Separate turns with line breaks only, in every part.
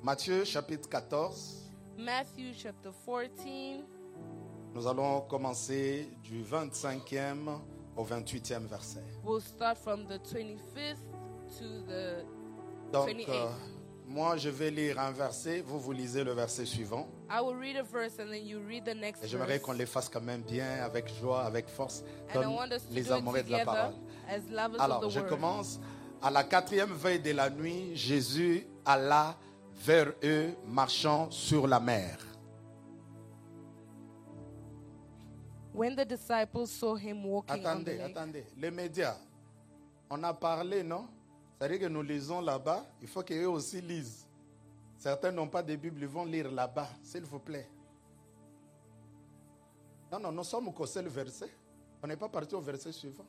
Matthieu chapitre 14.
Matthew chapter 14.
Nous allons commencer du 25e au 28e verset.
We'll start from the 25th to the
Donc,
28th.
moi, je vais lire un verset. Vous lisez le verset suivant.
I will read a verse and then you read the next
Et j'aimerais
verse.
qu'on les fasse quand même bien, avec joie, avec force,
And I
comme
want us to
les
do it
amoureux de la
together
parole.
as lovers
Alors,
of the
je
word.
commence. À la 4e veille de la nuit, Jésus alla vers eux, marchant sur la mer.
When the disciples saw him walking on the lake.
Attendez. Les médias, on a parlé, non? C'est-à-dire que nous lisons là-bas, il faut qu'eux aussi lisent. Certains n'ont pas de Bible, ils vont lire là-bas, s'il vous plaît. Non, nous sommes au seul verset. On n'est pas parti au verset suivant.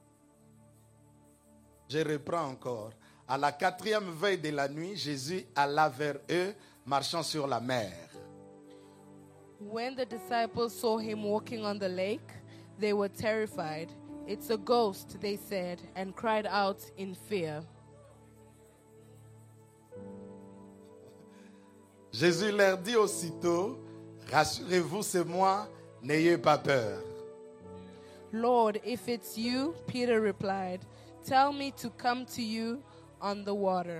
Je reprends encore. À la 4e veille de la nuit, Jésus alla vers eux, marchant sur la mer.
When the disciples saw him walking on the lake, they were terrified. It's a ghost, they said, and cried out in fear.
Jésus leur dit aussitôt, rassurez-vous, c'est moi, n'ayez pas peur.
Lord, if it's you, Peter replied, tell me to come to you on the water.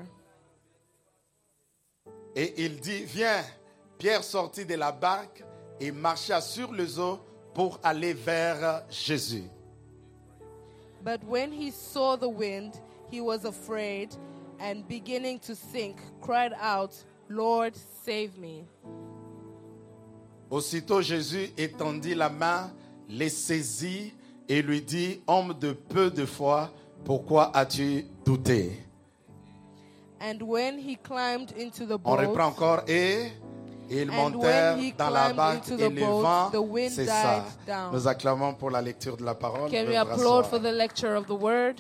Et il dit, viens. Pierre sortit de la barque et marcha sur les eaux pour aller vers Jésus.
But when he saw the wind, he was afraid and beginning to sink, cried out, Lord, save me.
Aussitôt Jésus étendit la main, les saisit et lui dit, homme de peu de foi, pourquoi as-tu douté?
And when he climbed into the
On
boat,
reprend encore et ils
And
montèrent
when he
dans la
climbed
barque
into
et
the
le
boat,
vent
the wind
cessa.
died down.
Nous acclamons pour la lecture de la parole.
can we
Veuillez
applaud
rasseoir.
for the lecture of the word?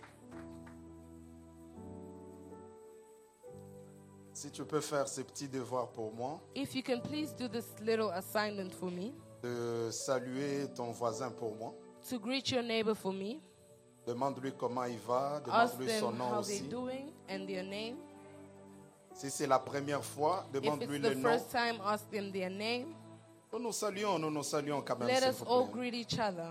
Si tu peux faire ce petit devoir pour moi,
If you can please do this little assignment for me,
de saluer ton voisin pour moi.
to greet your neighbor for me,
Demande-lui comment il va,
ask
demande-lui son
them
nom
how
aussi.
they're doing and their name.
Si c'est la première fois,
If
demande-lui
it's
le
the
nom.
first time, ask them their name.
Nous nous saluons quand même,
Let
s'il
us
vous
all
plaît.
greet each other.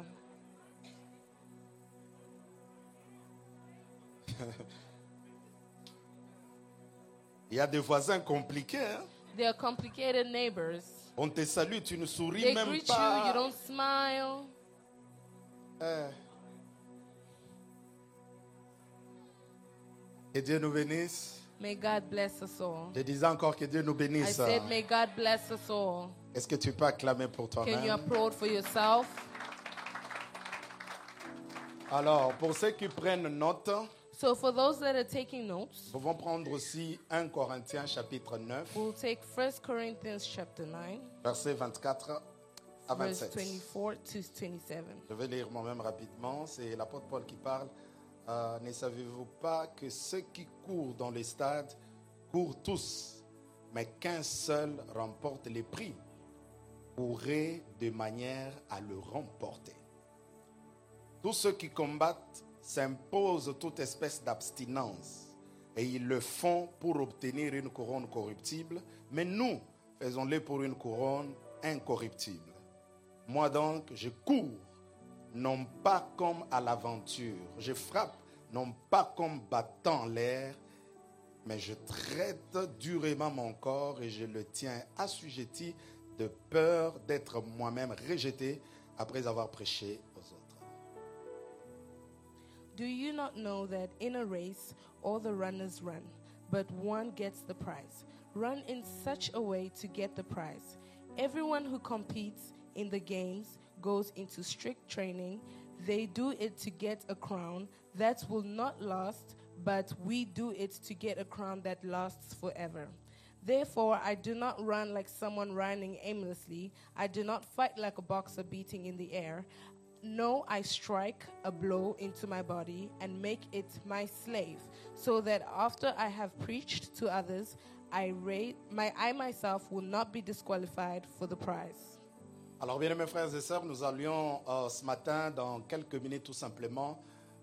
Il y a des voisins compliqués. Hein?
They are complicated neighbors.
On te salue, tu ne souris
They
même
greet
pas.
you, you don't smile.
Que Dieu nous bénisse.
May God bless us all.
Je disais encore que Dieu nous
I
bénisse.
said, may God bless us all.
Est-ce que tu peux acclamer pour
Can you
toi-même?
applaud for yourself?
Alors, pour ceux qui prennent note,
So for those that are taking notes,
nous pouvons prendre aussi 1 Corinthiens chapitre 9,
we'll take 1 Corinthians chapter 9,
versets 24 à
verse
27.
24 to 27.
Je vais lire moi-même rapidement. C'est l'apôtre Paul qui parle. Ne savez-vous pas que ceux qui courent dans les stades courent tous, mais qu'un seul remporte les prix? Courez de manière à le remporter. Tous ceux qui combattent s'imposent toute espèce d'abstinence et ils le font pour obtenir une couronne corruptible, mais nous faisons-le pour une couronne incorruptible. Moi donc, je cours, non pas comme à l'aventure. Je frappe, non pas comme battant l'air, mais je traite durement mon corps et je le tiens assujetti de peur d'être moi-même rejeté après avoir prêché aux autres.
Do you not know that in a race all the runners run, but one gets the prize? Run in such a way to get the prize. Everyone who competes in the games goes into strict training. They do it to get a crown that will not last, but we do it to get a crown that lasts forever. Therefore, I do not run like someone running aimlessly. I do not fight like a boxer beating in the air. No, I strike a blow into my body and make it my slave, so that after I have preached to others, I myself will not be disqualified for the prize.
Alors, bien mes frères et sœurs, nous allions ce matin, dans quelques minutes tout simplement,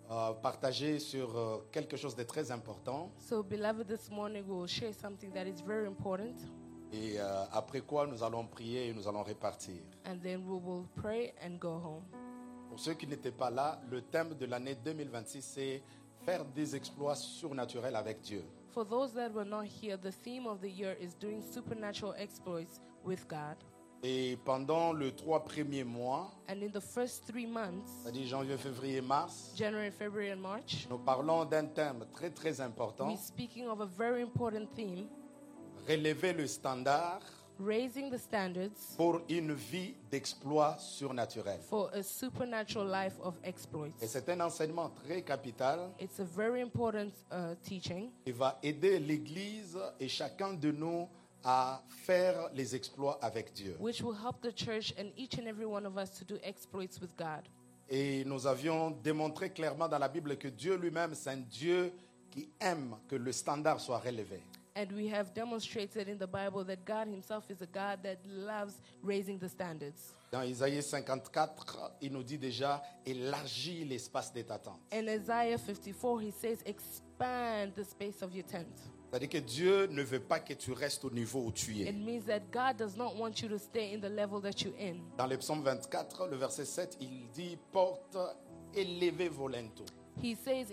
partager sur quelque chose de très important.
So, beloved, this morning we will share something that is very important,
Et après quoi, nous allons prier et nous allons repartir.
and then we will pray and go home.
Pour ceux qui n'étaient pas là, le thème de l'année 2026, c'est faire des exploits surnaturels avec Dieu.
For those that were not here, the theme of the year is doing supernatural exploits with God.
Et pendant les 3 premiers mois,
And in the first 3 months,
c'est-à-dire janvier, février, mars,
January, February, and March,
nous parlons d'un thème très très important,
we're speaking of a very important theme,
relever le standard
raising the standards
pour une vie d'exploits surnaturels.
for a supernatural life of
Et
exploits.
c'est un enseignement très capital
It's a very important teaching
qui va aider l'Église et chacun de nous à faire les exploits avec Dieu.
which will help the church and each and every one of us to do exploits with God.
Et nous avions démontré clairement dans la Bible que Dieu lui-même, c'est un Dieu qui aime que le standard soit relevé.
And we have demonstrated in the Bible that God himself is a God that loves raising the standards.
Dans Isaïe 54, il nous dit déjà, élargis l'espace de ta tente.
In Isaiah 54, he says, expand the space of your tent.
C'est-à-dire que Dieu ne veut pas que tu restes au niveau où tu
It
es.
means that God does not want you to stay in the level that you're in.
Dans le psaume 24, le verset 7, il dit, porte, élevez vos linteaux.
He says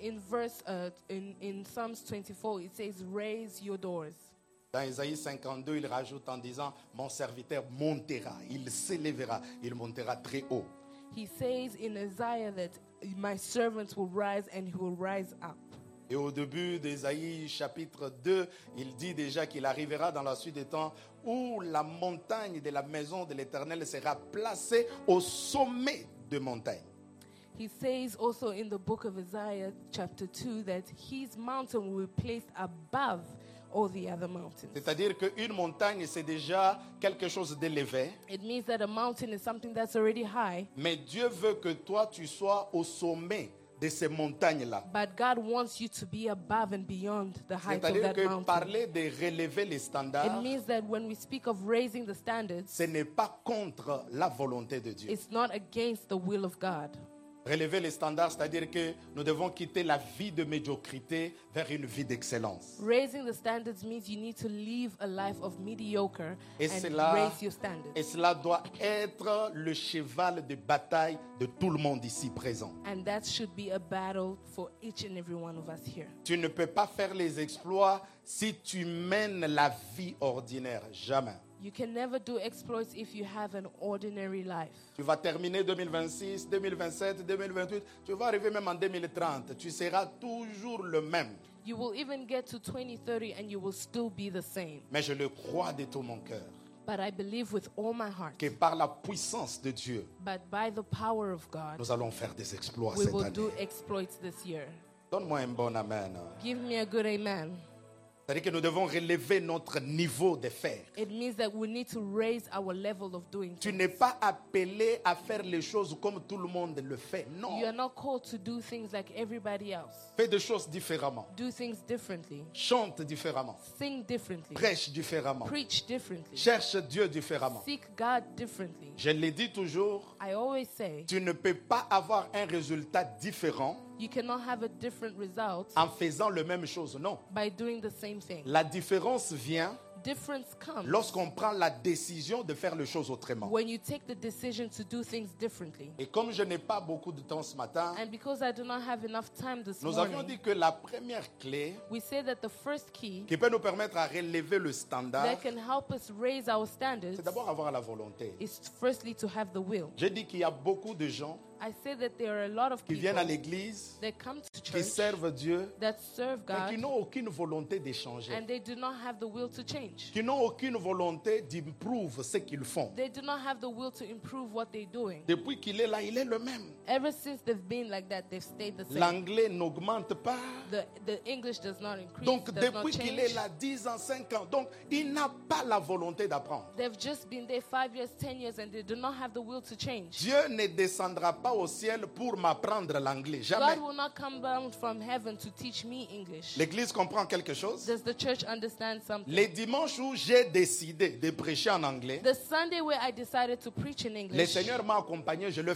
in Psalms 24, it says, raise your doors.
Dans Isaïe 52, il rajoute en disant, mon serviteur montera, il s'élèvera, il montera très haut.
He says in Isaiah that my servant will rise and he will rise up.
Et au début d'Ésaïe chapitre 2, il dit déjà qu'il arrivera dans la suite des temps où la montagne de la maison de l'Éternel sera placée au sommet de montagnes.
He says also in the book of Isaiah chapter 2 that his mountain will be placed above all the other mountains.
C'est-à-dire qu'une montagne, c'est déjà quelque chose d'élevé.
It means that a mountain is something that's already high,
Mais Dieu veut que toi, tu sois au sommet de ces montagnes-là.
but God wants you to be above and beyond the height of
C'est-à-dire
that
que
mountain.
parler de relever les
It
standards,
means that when we speak of raising the standards,
ce n'est pas contre la volonté de Dieu.
it's not against the will of God.
Relever les standards, c'est-à-dire que nous devons quitter la vie de médiocrité vers une vie d'excellence.
Raising the standards means you need to live a life of mediocre
Et
and
cela,
raise your standards.
et cela doit être le cheval de bataille de tout le monde ici présent.
And that should be a battle for each and every one of us here.
Tu ne peux pas faire les exploits si tu mènes la vie ordinaire. Jamais.
You can never do exploits if you have an ordinary life.
Tu vas terminer 2026, 2027, 2028. Tu vas arriver même en 2030. Tu seras toujours le même.
You will even get to 2030 and you will still be the same.
Mais je le crois de tout mon cœur
But I believe with all my heart,
que par la puissance de Dieu,
but by the power of God,
nous allons faire des exploits
we
cette
will
année.
do exploits this year.
Donne-moi un bon amen.
Give me a good amen.
C'est-à-dire que nous devons relever notre niveau de faire.
It means that we need to raise our level of doing
Tu
things.
n'es pas appelé à faire les choses comme tout le monde le fait. Non.
You are not called to do things like everybody else.
Fais des choses différemment.
Do things differently.
Chante différemment.
Sing differently.
Prêche différemment.
Preach differently.
Cherche Dieu différemment.
Seek God differently.
Je le dis toujours,
I always say,
tu ne peux pas avoir un résultat différent
you cannot have a different result
en faisant la même chose. Non.
by doing the same thing.
La différence vient
Difference comes
lorsqu'on prend la décision de faire les choses autrement.
when you take the decision to do things differently.
Et comme je n'ai pas beaucoup de temps ce matin,
And because I do not have enough time this
nous avions
morning,
dit que la première clé
we say that the first key
qui peut nous permettre à relever le standard,
that can help us raise our standards
c'est d'abord avoir la volonté.
is firstly to have the will.
J'ai dit qu'il y a beaucoup de gens
I say that there are a lot of
qui viennent à
people
l'église,
that come to
qui
church
servent Dieu,
that serve
mais qui
God
n'ont aucune volonté d'échanger,
and they do not have the will to change.
qui n'ont aucune volonté d'improve ce qu'ils font.
They do not have the will to improve what they're doing.
Depuis qu'il est là, il est le même.
Ever since they've been like that, they've stayed the same.
L'anglais n'augmente pas.
The English does not increase,
Donc
does not
depuis qu'il est
change.
là 10 ans, 5 ans, donc il n'a pas la volonté d'apprendre.
They've just been there 5 years, 10 years, and they do not have the will to change.
Dieu ne descendra pas au ciel pour m'apprendre l'anglais. Jamais.
God will not come down from heaven to teach me English.
L'église comprend quelque chose.
Does the church understand something?
Les dimanches où j'ai décidé de prêcher en anglais,
The Sunday where I decided to preach in
le
English,
Seigneur m'a accompagné, je le fais.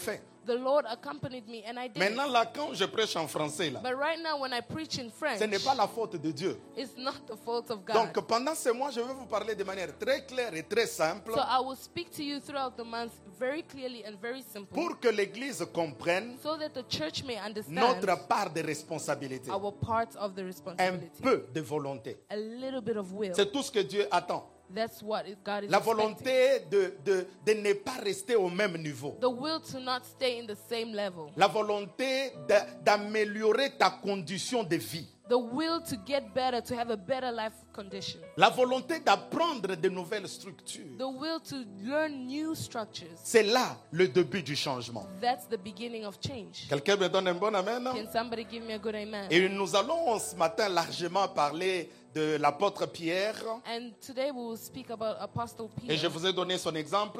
The Lord accompanied me and I did
Maintenant,
it.
là, quand je prêche en français, là,
But right now when I preach in French,
ce n'est pas la faute de Dieu.
it's not the fault of God.
Donc, pendant ces mois, je vais vous parler de manière très claire et très simple
So I will speak to you throughout the month very clearly and very simple,
pour que l'Église comprenne
so that the church may understand
notre part de responsabilité.
our part of the
Un
responsibility.
peu de volonté.
A little bit of will.
C'est tout ce que Dieu attend.
That's what God is
La
expecting.
volonté de ne pas rester au même niveau.
The will to not stay in the same level.
La volonté d'améliorer ta condition de vie.
The will to get better, to have a better life condition.
La volonté d'apprendre de nouvelles structures.
The will to learn new structures.
C'est là le début du changement.
That's the beginning of change.
Quelqu'un me donne un bon amen?
Can somebody give me a good amen?
Et nous allons ce matin largement parler de l'apôtre Pierre.
And today we will speak about Apostle
Et je
Peter.
vous ai donné son exemple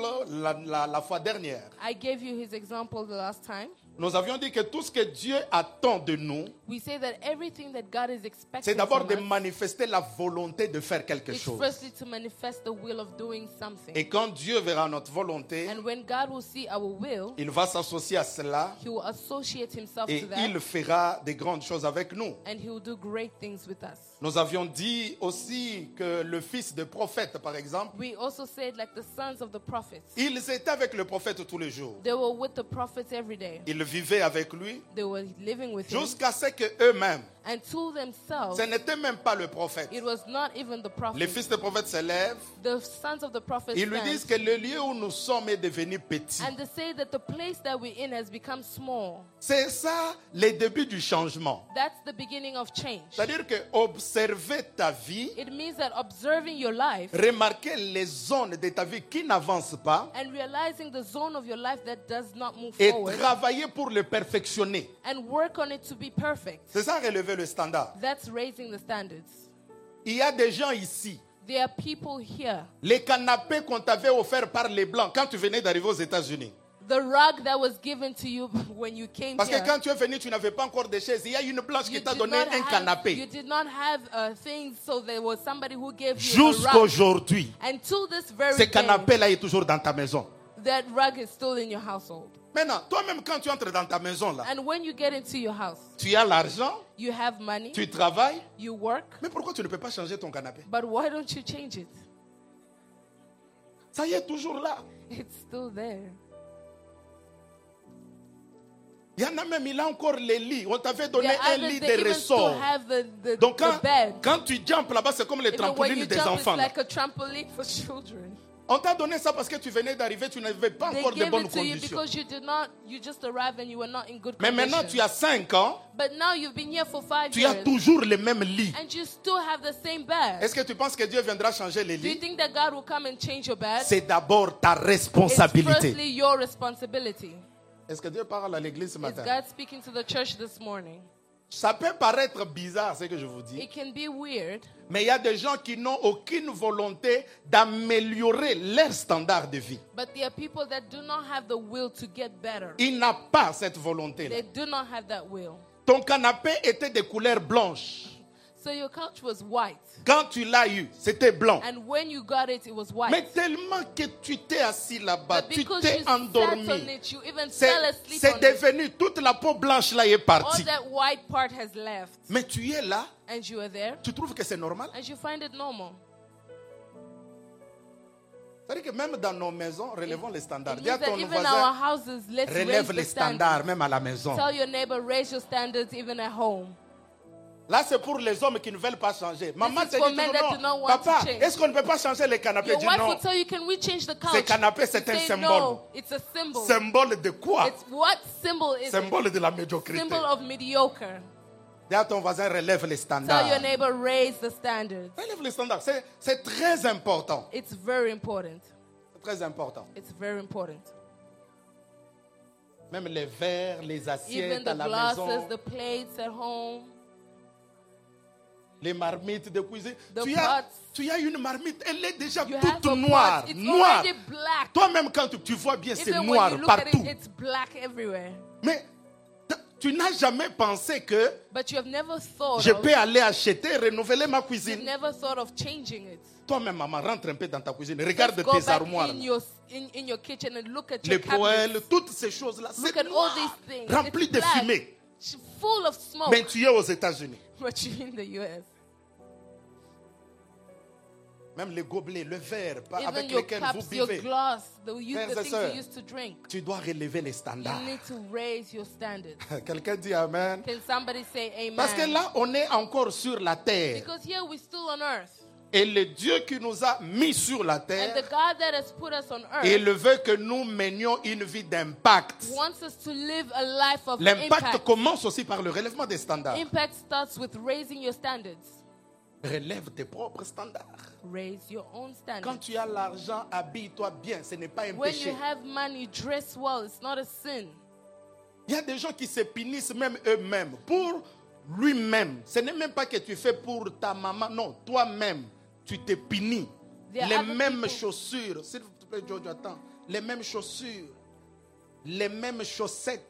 la fois dernière.
I gave you his example the last time.
Nous avions dit que tout ce que Dieu attend de nous,
We say that everything that God is expecting
c'est d'abord
from
de
us
manifester la volonté de faire quelque
is
chose.
firstly to manifest the will of doing something.
Et quand Dieu verra notre volonté,
And when God will see our will,
il va s'associer à cela
he will associate himself
et
to that,
il fera de grandes choses avec nous.
and he will do great things with us.
Nous avions dit aussi que le fils de prophète, par exemple,
We also said like the sons of the prophets.
ils étaient avec le prophète tous les jours.
They were with the prophets every day.
Ils vivaient avec lui
They were living with him.
jusqu'à ce qu'eux-mêmes,
And to themselves,
ce n'était même pas le prophète.
it was not even the
Les
prophet.
fils de prophète se lèvent,
The sons of the prophets
ils lui
stand,
disent que le lieu où nous sommes est devenu petit.
and they say that the place that we're in has become small.
C'est ça le début du changement.
That's the beginning of change.
C'est-à-dire que observer ta vie,
It means that observing your life
remarquer les zones de ta vie qui n'avancent pas
and realizing the zone of your life that does not move
et
forward
travailler pour le perfectionner.
and work on it to be perfect.
C'est ça relever le standard.
That's raising the standards.
Il y a des gens ici.
There are people here.
Les canapés qu'on t'avait offerts par les Blancs quand tu venais d'arriver aux États-Unis.
The rug that was given to you when you came
Parce que
here.
quand tu es venu, tu n'avais pas encore de chaises. Il y a une blanche qui
You
t'a
did
donné
not
un
you
canapé.
did not have things, so there was somebody who gave you a rug.
Jusqu'aujourd'hui,
Until this very
ce
day,
canapé-là est toujours dans ta maison.
that rug is still in your household.
Maintenant, toi-même, quand tu entres dans ta maison, là,
And when you get into your house,
tu as l'argent,
you have money,
tu travailles.
you work,
Mais pourquoi tu ne peux pas changer ton canapé?
but why don't you change it?
Ça y est, toujours là.
It's still there.
Il y en a même, il a encore les lits. On t'avait donné
Yeah,
un
others,
lit
they
de
even still
ressort.
have the
Donc
the bed.
quand tu jumpes là-bas, c'est comme les
Even when
trampolines
you
des
jump,
enfants.
it's
là.
like a trampoline for children.
On t'a donné ça parce que tu venais d'arriver, tu n'avais pas
They
encore de
gave
bonnes
it to you
conditions.
because you just arrived and you were not in good
Mais
condition.
maintenant, tu as 5 ans,
But now you've been here for 5
tu as
years
toujours les mêmes lits.
and you still have the same bed.
Est-ce que tu penses que Dieu viendra changer les
Do you
lits?
think that God will come and change your bed?
C'est d'abord ta
It's
responsabilité.
firstly your responsibility.
Est-ce que Dieu parle à l'église ce
Is
matin?
God speaking to the church this morning?
Ça peut paraître bizarre ce que je vous dis,
It can be weird,
mais il y a des gens qui n'ont aucune volonté d'améliorer leur standard de vie.
but there are people that do not have the will to get better.
Ils n'ont pas cette volonté-là.
They do not have that will.
Ton canapé était de couleur blanche.
So your couch was white,
Quand tu l'as eu, c'était blanc.
and when you got it, it was
Mais
white.
tellement que tu t'es assis là-bas,
But
tu
because
t'es
you sat on
endormi.
it, you even
C'est
fell asleep
c'est
on it.
devenu, toute la peau blanche là est
All
partie.
that white part has left,
Mais tu es là,
and you are there,
tu trouves que c'est normal?
and you find it normal.
C'est-à-dire que même dans nos maisons, relevons les standards.
It
Dis à
means that
ton
even our
voisin,
houses, let's
relève
raise
les
the standards.
standards même à la maison.
Tell your neighbor, raise your standards even at home.
Là, c'est pour les hommes qui ne veulent pas changer. Maman
is
te
for
dit
men
toujours,
that do not
non,
want to
papa,
change.
est-ce qu'on ne peut pas changer les canapés?
Your
Dis
wife
non.
will tell you, can we change the couch?
Ce canapé, c'est
You
un
say,
symbole.
no, it's a symbol.
Symbole de quoi?
It's what symbol is
Symbole
it?
de la médiocrité.
Symbol of mediocre.
Dis à ton voisin, relève les standards.
Tell your neighbor, raise the standards.
Relève les standards. C'est très important.
It's very important.
C'est très important.
It's very important.
Même les verres, les
Even
assiettes
the
à la
glasses,
maison,
the plates at home.
les marmites de cuisine.
The
Tu
pots.
as une marmite, elle est déjà
You have
toute
a
noire.
pot. It's
Noire.
already black.
Toi-même, quand tu vois bien, c'est
Even when
noir
you look at
partout.
it, it's black everywhere.
Mais tu n'as jamais pensé que
But you have never thought
je
of,
peux aller acheter, renouveler ma
you've
cuisine.
never thought of changing it.
Toi-même, maman, rentre un peu dans ta cuisine.
Just
Regarde
go
tes
back
armoires.
in your kitchen and look at
Les
your cabinets.
poêles, toutes ces choses-là.
Look
C'est
at all
noir,
these things.
rempli
It's
de
black,
fumée.
full of smoke.
Mais tu es aux États-Unis.
But you're in the US.
Même les gobelets, le verre
Even
avec
your
lesquels vous
cups, your
buvez.
glass, the
Frères et
things
sœurs,
you used to drink.
Tu dois relever les
You
standards.
need to raise your standards.
Quelqu'un dit Amen.
Can somebody say amen?
Parce que là, on est encore sur la terre.
Because here we're still on earth.
Et le Dieu qui nous a mis sur la
And the
terre,
God that has put us on
il
earth
veut que nous menions une vie d'impact.
wants us to live a life of
L'impact
impact.
commence aussi par le relèvement des standards.
Impact starts with raising your standards.
Relève tes propres standards.
Raise your own
Quand
standards.
tu as l'argent, habille-toi bien. Ce n'est pas un
When you
péché.
have money, dress well. It's not a sin.
Il y a des gens qui se punissent même eux-mêmes. Pour lui-même. Ce n'est même pas que tu fais pour ta maman. Non, toi-même, tu te punis.
There are
Les
other
mêmes
people-
chaussures. S'il te plaît, Jojo, attends. Les mêmes chaussures. Les mêmes chaussettes.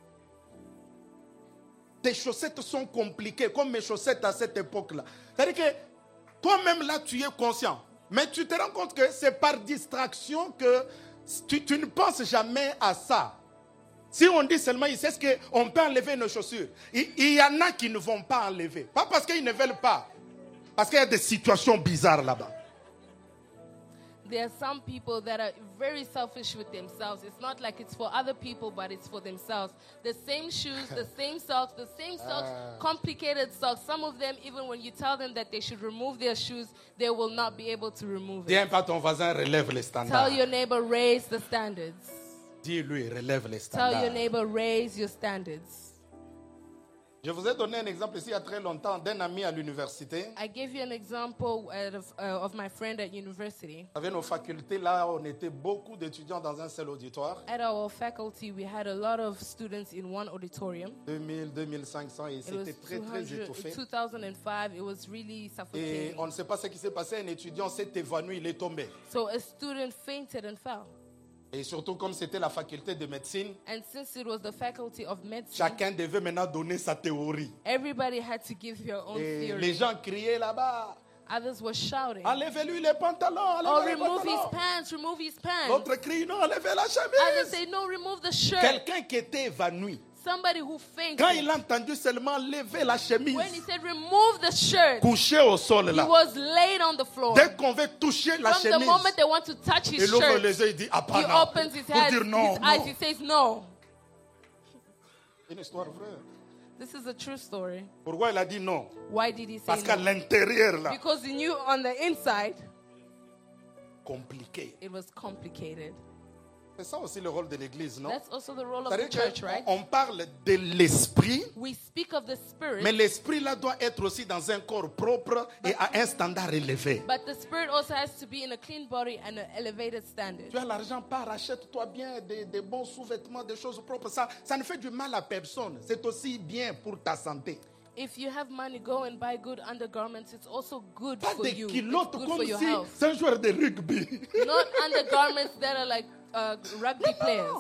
Tes chaussettes sont compliquées, comme mes chaussettes à cette époque-là. C'est-à-dire que toi-même, là, tu es conscient. Mais tu te rends compte que c'est par distraction que tu ne penses jamais à ça. Si on dit seulement, c'est ce qu'on peut enlever nos chaussures. Il y en a qui ne vont pas enlever. Pas parce qu'ils ne veulent pas. Parce qu'il y a des situations bizarres là-bas.
There are some people that are very selfish with themselves. It's not like it's for other people, but it's for themselves. The same shoes, the same socks, complicated socks. Some of them, even when you tell them that they should remove their shoes, they will not be able to remove
Dis
it.
un peu à ton voisin, relève les standards.
Tell your neighbor, raise the standards.
Dis-lui, relève les
Tell your
standards.
neighbor, raise your standards.
Je vous ai donné un exemple ici il y a très longtemps d'un ami à l'université.
I gave you an example of my friend at university.
Vous savez, nos facultés, là, on était beaucoup d'étudiants dans un seul auditoire.
At our faculty, we had a lot of students in one auditorium.
2000, 2500, et
It was
c'était très, très
200,
étouffé.
2005. It was really
Et
suffocating.
on ne sait pas ce qui s'est passé. Un étudiant s'est évanoui, il est tombé.
So a student fainted and fell.
Et surtout, comme c'était la faculté de médecine,
And since it was the faculty of medicine,
chacun devait maintenant donner sa théorie.
everybody had to give their own
Et
theory.
les gens criaient là-bas,
Others were shouting,
enlevez-lui les pantalons,
"Oh,
enlevez les
remove his
pantalons.
pants, remove his pants."
L'autre crie, non, enlevez la
Others
chemise.
say, "No, remove the shirt."
Quelqu'un qui était évanoui,
Somebody who fainted.
quand il a entendu seulement lever la chemise,
When he said, "Remove the shirt,"
couché au sol
he
là,
was laid on the floor.
dès qu'on veut toucher la
From the
chemise,
moment they want to touch his
il ouvre
shirt,
les yeux, il dit, ah,
he
pas non.
opens his
Pour
head,
dire non,
his eyes,
non.
he says, "No."
Une histoire vraie.
This is a true story.
Pourquoi il a dit non?
Why did he say
Parce qu'à
no?
l'intérieur là,
Because he knew on the inside
compliqué.
it was complicated.
C'est ça aussi le rôle de l'église, non?
That's also the role of the
C'est-à-dire
church, right?
qu'on parle de l'esprit,
We speak of the spirit,
mais l'esprit là doit être aussi dans un corps propre et à un standard élevé.
but the spirit also has to be in a clean body and an elevated standard.
Tu as l'argent, pars, achète-toi bien des bons sous-vêtements, des choses propres. Ça ne fait du mal à personne. C'est aussi bien pour ta santé.
If you have money, go and buy good undergarments. It's also good
Pas
for
des
you. It's
culottes
good
comme
for your
si
health.
c'est un joueur de rugby.
Not undergarments that are like rugby players.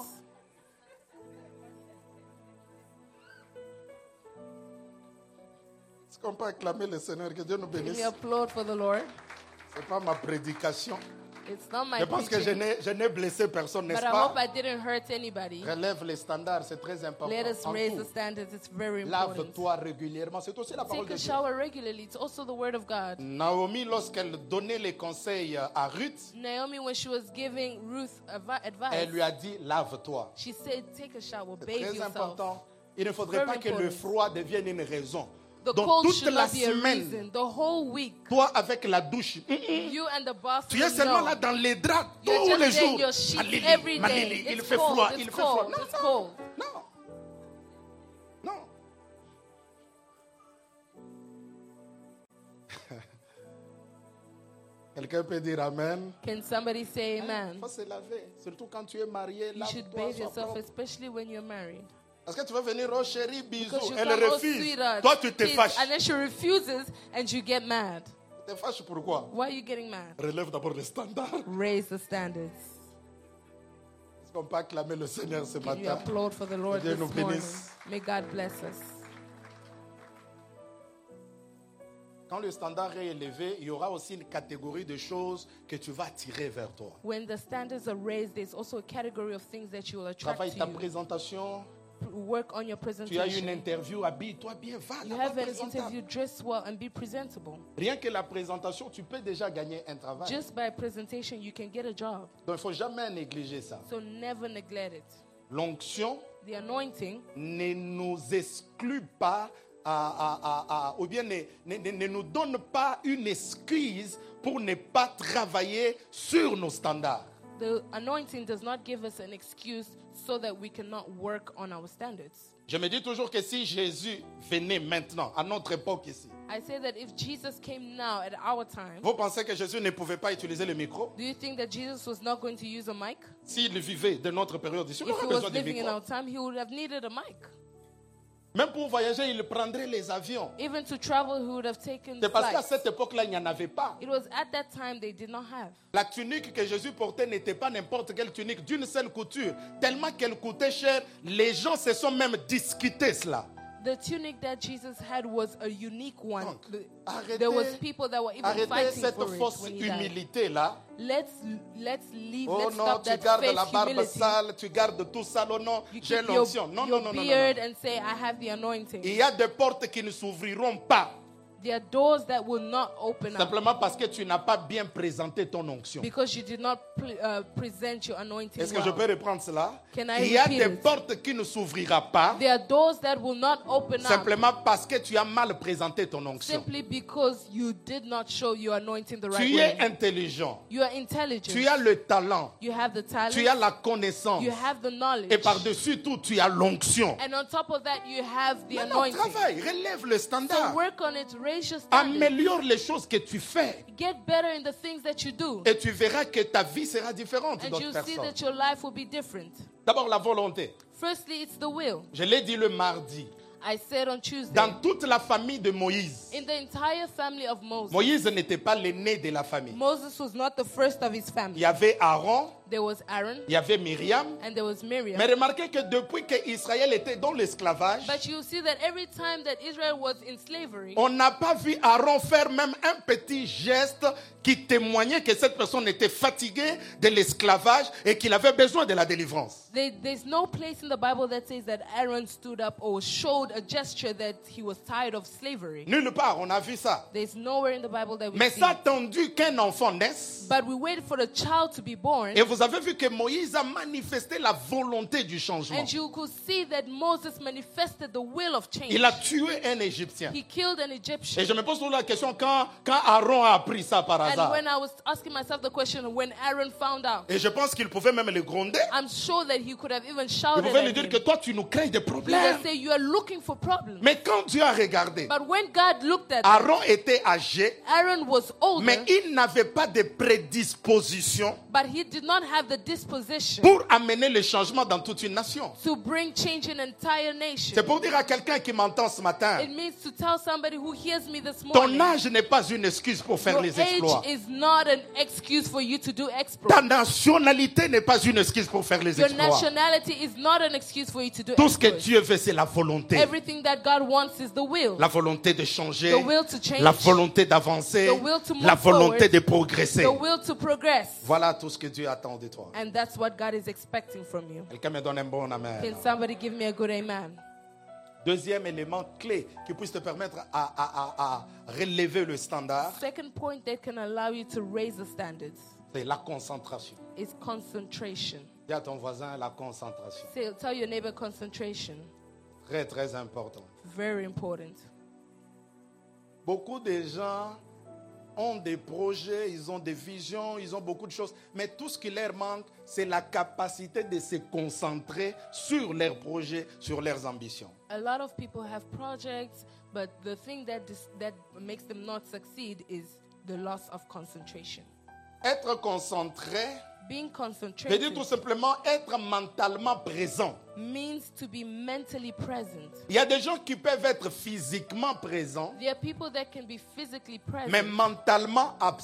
Est-ce qu'on peut acclamer le Seigneur? Que Dieu nous
Can
bénisse.
you applaud for the Lord?
Ce n'est pas ma prédication.
It's not my
Je pense que
preaching,
je n'ai blessé personne,
but
n'est-ce
I hope
pas?
I didn't hurt anybody.
Relève les standards, c'est très important.
Let us
En
raise
tout,
the standards. It's very important.
lave-toi régulièrement. C'est aussi la parole
Take
de
a
Dieu.
shower regularly. It's also the word of God.
Naomi, lorsqu'elle donnait les conseils à Ruth,
Naomi, when she was giving Ruth advice,
elle lui a dit, lave-toi.
she said, take a shower,
C'est
bathe
très
yourself.
important. Il ne faudrait
Very
pas que le
important.
froid devienne une raison.
The
Donc
cold
toute
should
la
not be a
semaine,
reason. The whole week,
toi avec la douche,
you and the boss
tu es seulement là dans les draps tous
You're
les
just there in
jours.
your sheets
Malili,
every
Malili,
day.
il
It's
fait
cold.
froid,
It's
il fait froid.
cold. It's cold.
Non. Non. Quelqu'un peut dire Amen.
Can somebody say
Il
amen?
faut se laver. Surtout quand tu es marié,
You should
lave-toi,
bathe
sois
yourself,
propre.
especially when you're married.
Parce que tu vas venir, oh chérie, bisous.
Because you
Elle
come, oh
refuse.
sweetheart,
Toi, tu te
kiss,
fâches.
and then she refuses, and you get mad.
Tu te fâches pourquoi?
Why are you getting mad?
Relève d'abord les standards.
Raise the standards.
Est-ce qu'on peut acclamer le Seigneur ce
Can you
matin?
applaud for the Lord
Dieu nous
this morning?
bénisse.
May God bless us.
Quand le standard est élevé, il y aura aussi une catégorie de choses que tu vas tirer vers toi.
When the standards are raised, there's also a category of things that you will attract
Travaille
to
ta
you.
présentation.
Work on your
Tu as une
presentation.
interview, habille-toi bien, va
You
là-bas,
have an
présentable.
interview, dress well and be presentable.
Rien que la présentation, tu peux déjà gagner un travail.
Just by presentation, you can get a job.
Donc il ne faut jamais négliger ça.
So never neglect it.
L'onction
The anointing
ne nous exclut pas ou bien ne nous donne pas une excuse pour ne pas travailler sur nos standards.
The anointing does not give us an excuse so that we cannot work on our standards.
Je me dis toujours que si Jésus venait maintenant, à notre époque ici,
I say that if Jesus came now at our time,
vous pensez que Jésus ne pouvait pas utiliser le micro?
do you think that Jesus was not going to use a mic?
S'il vivait de notre période ici, on
If
aurait
he was
besoin de
living in
micro.
our time, he would have needed a mic.
Même pour voyager, il prendrait les avions.
Even to travel, he would have taken
C'est parce qu'à
flights.
cette époque-là, il n'y en avait pas.
It was at that time they did not have.
La tunique que Jésus portait n'était pas n'importe quelle tunique, d'une seule couture. Tellement qu'elle coûtait cher, les gens se sont même discutés cela.
The tunic that Jesus had was a unique one.
Donc,
There was
arrêtez,
people that were even
arrêtez
fighting
cette
for it
fausse
when he died.
humilité-là.
Let's leave.
Oh
Let's
non,
stop
tu
that
gardes
fake
la barbe
humility.
sale, tu gardes tout sale. Oh non,
You
j'ai
keep
l'onction. Non,
your
non, non, non,
beard
non.
and say, I have the anointing.
Il y a des portes qui ne s'ouvriront pas.
There are doors that will not open up
Simplement parce que tu n'as pas bien présenté ton onction.
because you did not present your anointing
Est-ce que je
well.
peux reprendre cela?
Can I
Il y a
repeat
des
it?
portes qui ne s'ouvriront pas
There are doors that will not open up
simplement parce que tu as mal présenté ton onction.
simply because you did not show your anointing the right
Tu es
way.
intelligent.
You are intelligent.
Tu as le talent.
You have the talent.
Tu as la connaissance.
You have the knowledge.
Et par-dessus tout, tu as l'onction.
And on top of that, you have the
Maintenant,
anointing.
travaille, relève le
So
standard.
work on it, raise your standards.
Améliore les choses que tu fais.
Get better in the things that you do.
Et tu verras que ta vie sera différente
And
d'autres
you'll see
personnes.
that your life will be different.
D'abord, la volonté.
Firstly, it's the will.
Je l'ai dit le mardi.
I said on Tuesday,
Dans toute la famille de Moïse,
in the entire family of Moses,
Moïse n'était pas l'aîné de la famille.
Moses was not the first of his
Il
family.
y avait Aaron,
There was Aaron
il y avait Myriam.
and there was Miriam.
Mais remarquez que depuis que Israël était dans l'esclavage,
But you see that every time that Israel was in slavery,
on n'a pas vu Aaron faire même un petit geste qui témoignait que cette personne était fatiguée de l'esclavage et qu'il avait besoin de la délivrance.
there's no place in the Bible that says that Aaron stood up or showed a gesture that he was tired of slavery.
Nulle part, on a vu ça.
There's nowhere in the Bible that we
Mais
see
ça a
it.
attendu qu'un enfant naisse.
But we waited for the child to be born,
Et vous avez vu que Moïse a manifesté la volonté du changement.
and you could see that Moses manifested the will of change.
Il a tué un Égyptien.
He killed an
Et
Egyptian.
je me pose toujours la question quand Aaron a appris ça par
And
hasard.
when I was asking myself the question, when Aaron found out,
Et je pense qu'il pouvait même le gronder.
I'm sure that he could have even
Il
shouted
pouvait
at
lui dire
him.
que toi tu nous crées des
He
problèmes.
would say, you are looking for problems.
Mais quand Dieu a regardé,
But when God looked at
Aaron était âgé,
Aaron was older,
mais il n'avait pas de prédisposition
but he did not have the disposition
pour amener le changement dans toute une nation.
to bring change in an entire nation.
C'est pour dire à quelqu'un qui m'entend ce matin,
It means to tell somebody who hears me this
ton
morning,
âge n'est pas une excuse pour faire
your
les
age
exploits.
is not an excuse for you to do exploits.
Ta nationalité n'est pas une excuse pour faire les
Your
exploits.
nationality is not an excuse for you to do
Tout ce que
exploits.
Dieu veut, c'est la volonté.
Everything that God wants is the will.
La volonté de changer,
The will to change.
la volonté d'avancer,
The will to move
la volonté
forward.
de progresser.
The will to progress.
Voilà tout ce que Dieu attend de toi.
And that's what God is expecting from you.
Quelqu'un me donne un bon amen.
Can somebody give me a good amen?
Deuxième élément clé qui puisse te permettre à relever le standard,
Second point that can allow you to raise the standards
c'est la concentration.
is concentration.
Dis à ton voisin la concentration.
Tell your neighbor concentration.
Très, très important.
Very important.
Beaucoup de gens ont des projets, ils ont des visions, ils ont beaucoup de choses. Mais tout ce qui leur manque, c'est la capacité de se concentrer sur leurs projets, sur leurs ambitions.
A lot of people have projects, but the thing that makes them not succeed is the loss of concentration.
Être concentré
Being
veut dire
concentrated
tout simplement être mentalement présent.
means to be mentally present.
Il y a des gens qui peuvent être physiquement présents,
There are people that can be physically
mais
present,
mentalement absents.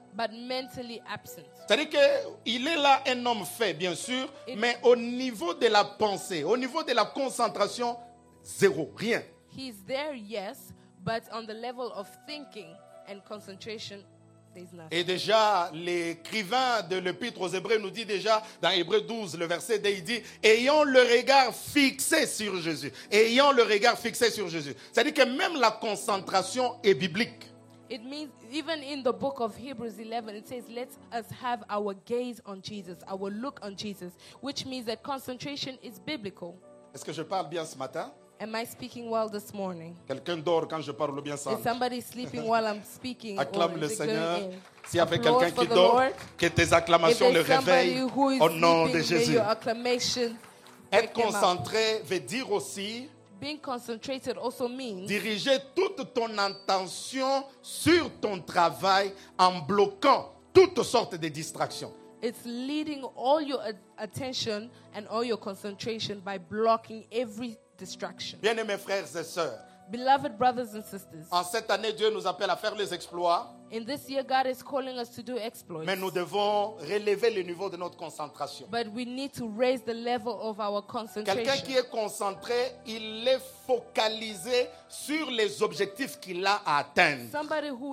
but mentally absent.
C'est-à-dire qu'il est là un homme fait, bien sûr, mais au niveau de la pensée, au niveau de la concentration, zéro, rien.
He's there, yes, but on the level of thinking and concentration, there's nothing.
Et déjà, l'écrivain de l'Épître aux Hébreux nous dit déjà, dans Hébreux 12, le verset 2, il dit « Ayant le regard fixé sur Jésus. » Ayant le regard fixé sur Jésus. C'est-à-dire que même la concentration est biblique.
It means, even in the book of Hebrews 11, it says, let us have our gaze on Jesus, our look on Jesus, which means that concentration is biblical.
Est-ce que je parle bien ce matin?
Am I speaking well this morning?
Quelqu'un dort quand je parle bien ça.
Is somebody sleeping while I'm speaking?
Acclame
or
le
is it
Seigneur.
going in?
S'il y avait
Applause
quelqu'un
for
qui
the
dort,
Lord.
que tes
If
acclamations le
there's somebody
réveillent
who is
au nom de
sleeping, may
Jésus.
your acclamation
Être
wake them up.
concentré veut dire aussi
Being concentrated also means
diriger toute ton attention sur ton travail en bloquant toutes sortes de distractions.
it's leading all your attention and all your concentration by blocking every distraction.
Bien-aimés frères et sœurs,
Beloved brothers and sisters,
en cette année, Dieu nous appelle à faire les exploits,
in this year God is calling us to do exploits.
mais nous devons relever le niveau de notre concentration.
But we need to raise the level of our
Quelqu'un qui
concentration.
est concentré, il est focalisé sur les objectifs qu'il a à atteindre.
Somebody who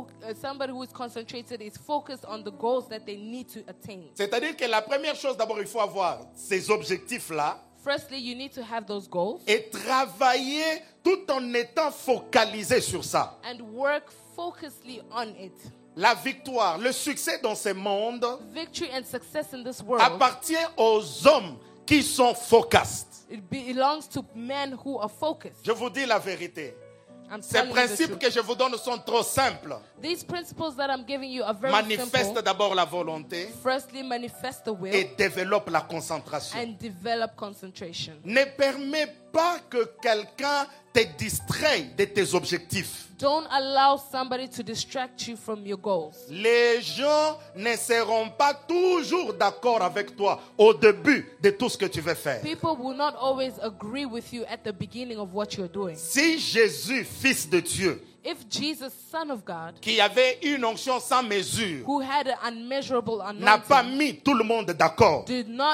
is concentrated is focused on the goals that they need to attain.
C'est-à-dire que la première chose, d'abord, il faut avoir ces objectifs-là
Firstly, you need to have those goals
et travailler tout en étant focalisé sur ça.
and work focusedly on it.
La victoire, le succès dans ce monde
Victory and success in this world,
appartient aux hommes qui sont focused.
it belongs to men who are focused.
Je vous dis la vérité.
I'm
Ces
telling you the
principes
truth.
que je vous donne sont trop simples.
These principles that I'm giving you are very
Manifeste
simple.
d'abord la volonté
Firstly, manifest the will
et développe la concentration.
and develop concentration.
Ne permets pas que quelqu'un te distraie de tes objectifs.
Don't allow somebody to distract you from your goals.
Les gens ne seront pas toujours d'accord avec toi au début de tout ce que tu veux faire.
People will not always agree with you at the beginning of what you're doing.
Si Jésus, fils de Dieu,
If Jesus, Son of God,
qui avait une onction sans mesure,
who had an unmeasurable
n'a pas
anointing,
mis tout le monde d'accord.
did not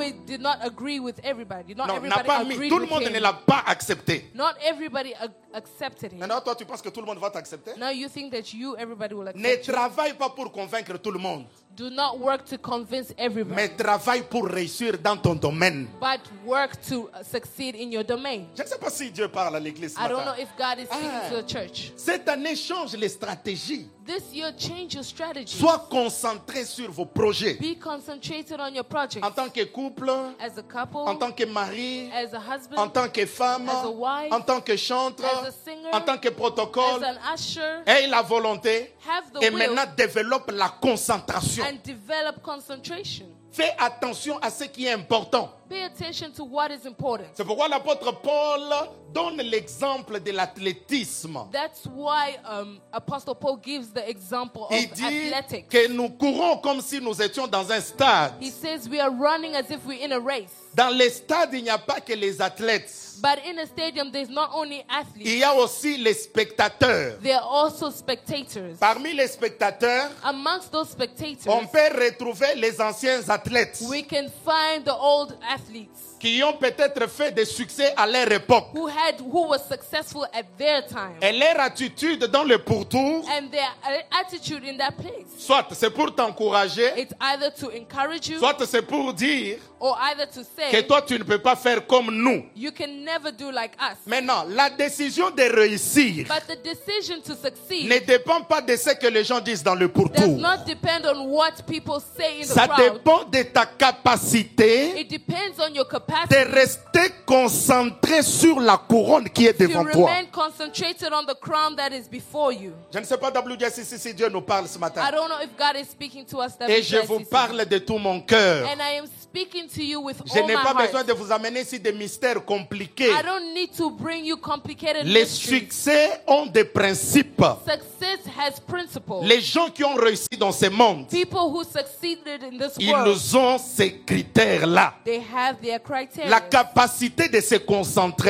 agree with everybody. Not
Non, n'a
everybody
pas mis,
agreed
tout le
with
monde
him.
ne l'a pas accepté.
Not everybody accepted him.
Maintenant, toi, tu penses que tout le monde va t'accepter?
Now you think that everybody will
Ne
accept you.
travaille pas pour convaincre tout le monde,
Do not work to convince everybody,
mais travaille pour réussir dans ton domaine.
but work to succeed in your domain.
Je ne sais pas si Dieu parle à l'église ce
I don't know
matin.
if God is speaking to the church.
Cette année, change les stratégies.
This year, change your strategy.
Sois concentré sur vos projets.
Be concentrated on your project.
En tant que couple,
As a couple,
en tant que mari,
as a husband,
en tant que femme,
as a wife,
en tant que chantre,
as a singer,
en tant que
as
protocole.
an usher,
Aie la volonté
have the
et
will
maintenant développe la concentration.
and develop concentration.
Fais attention à ce qui est important.
Pay attention to what is important.
C'est pourquoi l'apôtre Paul donne l'exemple de l'athlétisme.
That's why Apostle Paul gives the example of
Il dit
athletics.
que nous courons comme si nous étions dans un stade.
He says we are running as if we're in a race.
Dans les stades, il n'y a pas que les athlètes.
But in a stadium, there's not only athletes,
Il y a aussi les spectateurs.
there are also spectators.
Parmi les spectateurs,
Amongst those spectators,
on peut retrouver les anciens athlètes
we can find the old athletes
qui ont peut-être fait des succès à leur époque.
who were successful at their time.
Et leur attitude dans le pourtour,
And their attitude in that place,
soit c'est pour t'encourager,
it's either to encourage you
soit c'est pour dire
or either to
que
say,
toi tu ne peux pas faire comme nous.
you can never do like us.
Maintenant, la décision de réussir
But the decision to succeed
ne dépend pas de ce que les gens disent dans le
does
pourtour.
not depend on what people say in the
Ça
crowd.
dépend de ta capacité
It depends on your
de
capacity
rester concentré sur la couronne qui est
to
devant toi.
remain concentrated on the crown that is before you.
Je ne sais pas WJCC si Dieu nous parle ce
I
matin.
don't know if God is speaking to us.
Et je vous parle de tout mon cœur.
And I am speaking to you with
Je
all
n'ai
my
pas besoin
heart.
de vous amener ici des mystères compliqués.
I don't need to bring you complicated
Les
mysteries.
succès ont des principes.
Success has principles.
Les gens qui ont réussi dans ce monde,
People who succeeded in this
ils
world,
ont ces critères-là.
they have their criteria.
La capacité de se concentrer.
Capacity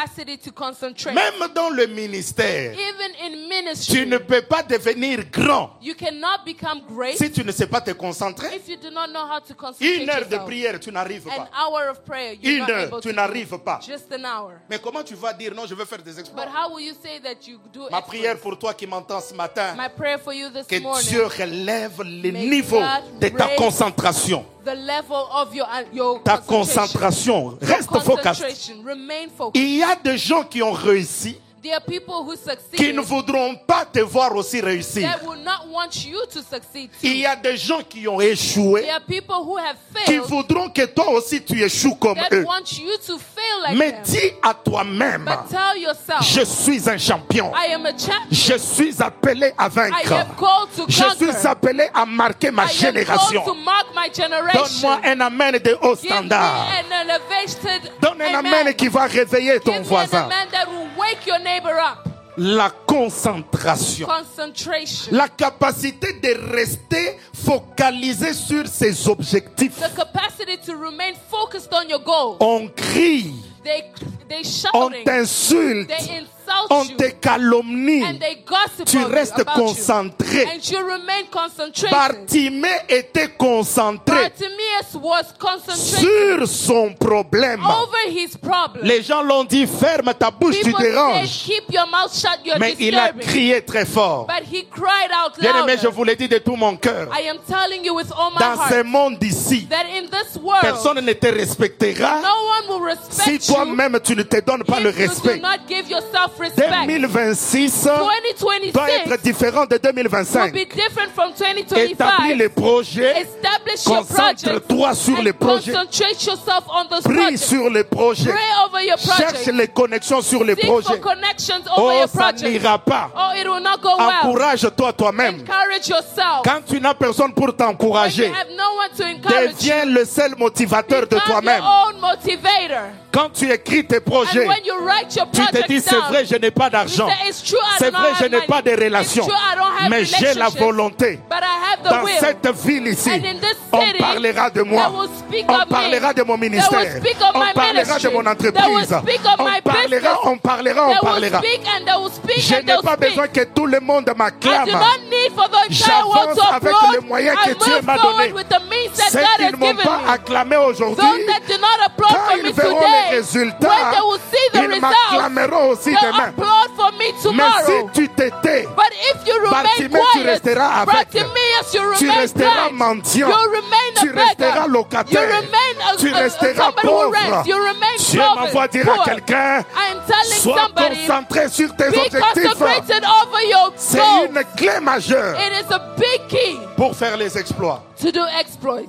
capacity to concentrate.
Même dans le ministère,
Even in
tu
ministry,
ne peux pas devenir grand
you cannot become great
si tu ne sais pas te concentrer.
if you do not know how to concentrate
Une heure de
yourself.
prière, tu n'arrives
An
pas.
hour of prayer, you're
Une
not
heure,
able
tu
to
n'arrives
do.
pas.
Just an hour.
Mais comment tu vas dire non, je veux faire des
But
exploits?
how will you say that you do
Ma
exploits?
prière pour toi qui m'entends ce matin,
My prayer for you this
que
morning,
Dieu relève le
May
niveau
God
de ta
raise
concentration.
the level of your
Ta
concentration.
concentration. Reste focus.
Concentration. Remain focused.
Il y a des gens qui ont réussi,
There are people who
qui ne
succeed
voudront pas te voir aussi réussir.
that will not want you to succeed too.
Il y a des gens qui ont échoué,
There are people who have
qui
failed
voudront que toi aussi tu échoues comme
that
eux.
want you to fail like
Mais
them.
dis à toi-même,
But tell yourself,
je suis un champion.
I am a champion.
Je suis appelé à
I
vaincre.
am called to
Je
conquer.
suis appelé à marquer ma
I am
génération.
called to mark my generation.
Donne-moi un amen de haut
Give me
standard.
an elevated
Donne un amen qui va réveiller ton
Give me an
voisin.
amen that will wake your neighbor up.
La concentration.
Concentration.
La capacité de rester focalisé sur ses objectifs.
The capacity to remain focused on your goal.
On crie,
They
on
shouting.
t'insulte,
They
on
insult
te
you.
calomnie.
And they gossip
Tu restes
about you.
concentré.
And you remain concentrated.
Bartimée était concentré
Bartimaeus was concentrated
sur son problème.
over his problem.
Les gens l'ont dit, ferme ta bouche, tu
People said,
déranges.
keep your mouth shut, you're
Mais il a
disturbing.
crié très fort.
But he cried out
Bien-aimé, je
louder.
vous l'ai dit de tout mon cœur.
I am telling you with all my
Dans ce
heart
monde d'ici,
that in this world,
personne ne te respectera
no one will
si
respect you
toi-même tu ne te donnes pas le
if you do
respect.
not give yourself respect.
2026 doit être
2026
différent de
will
2025.
be different from
Établis
2025.
les projets,
Establish your project
concentre-toi sur les
and
projets,
concentrate yourself on those
prie
projects.
sur les projets,
Pray over your
cherche
project.
les connexions sur les
Seek for
projets.
connections over
Oh,
your
ça
project.
n'ira pas.
Oh, it will not go well.
Encourage-toi toi-même.
Encourage yourself.
Quand tu n'as personne pour
When you
t'encourager,
have no one to encourage you,
deviens le seul motivateur de
become
toi-même.
your own motivator.
Quand tu écris tes
And
projets,
when you write your
tu te
project
dis, c'est
down,
vrai, je n'ai pas
you
d'argent.
say, it's true, I
C'est
do not
vrai,
have
je n'ai
money.
pas de relations.
It's true, I don't have
Mais j'ai la
relationships.
volonté.
But I have the
Dans
will.
cette ville ici,
And in this
on
city,
parlera de
they
moi.
will speak
On
of me.
parlera de mon
They will
ministère.
speak of
On
my
parlera de
ministry.
mon
They will
entreprise.
speak of my
On parlera,
business.
on parlera, on
They will
parlera.
speak and they will speak
Je
and they
n'ai
will
pas
speak.
besoin que tout le monde
I
m'acclame.
do not need for the entire world to
J'avance avec
applaud.
les moyens
I
que Dieu
move
m'a
forward
donnés.
with the means that
Ceux
God
qui
has
ne m'ont
given
pas
me.
acclamé aujourd'hui,
Those that do not applaud
quand
for
ils
me
verront
today,
les résultats,
when they will see the
ils
results,
m'acclameront aussi
they'll
demain.
applaud for me
Mais
tomorrow.
si tu t'étais,
But if you remain
Bartimée, tu
quiet,
resteras avec.
Bartimaeus, you
tu
remain
resteras
blind.
mendiant.
You remain
Tu
a beggar.
resteras
You
locataire.
remain
Tu resteras
somebody who
pauvre.
rents. You remain
Dieu m'envoie dire à
poor.
quelqu'un,
I am telling
sois
somebody,
concentré sur tes
be
objectifs.
consecrated over your
C'est
goals.
une clé majeure
It is a big key
pour faire les exploits.
to do exploits.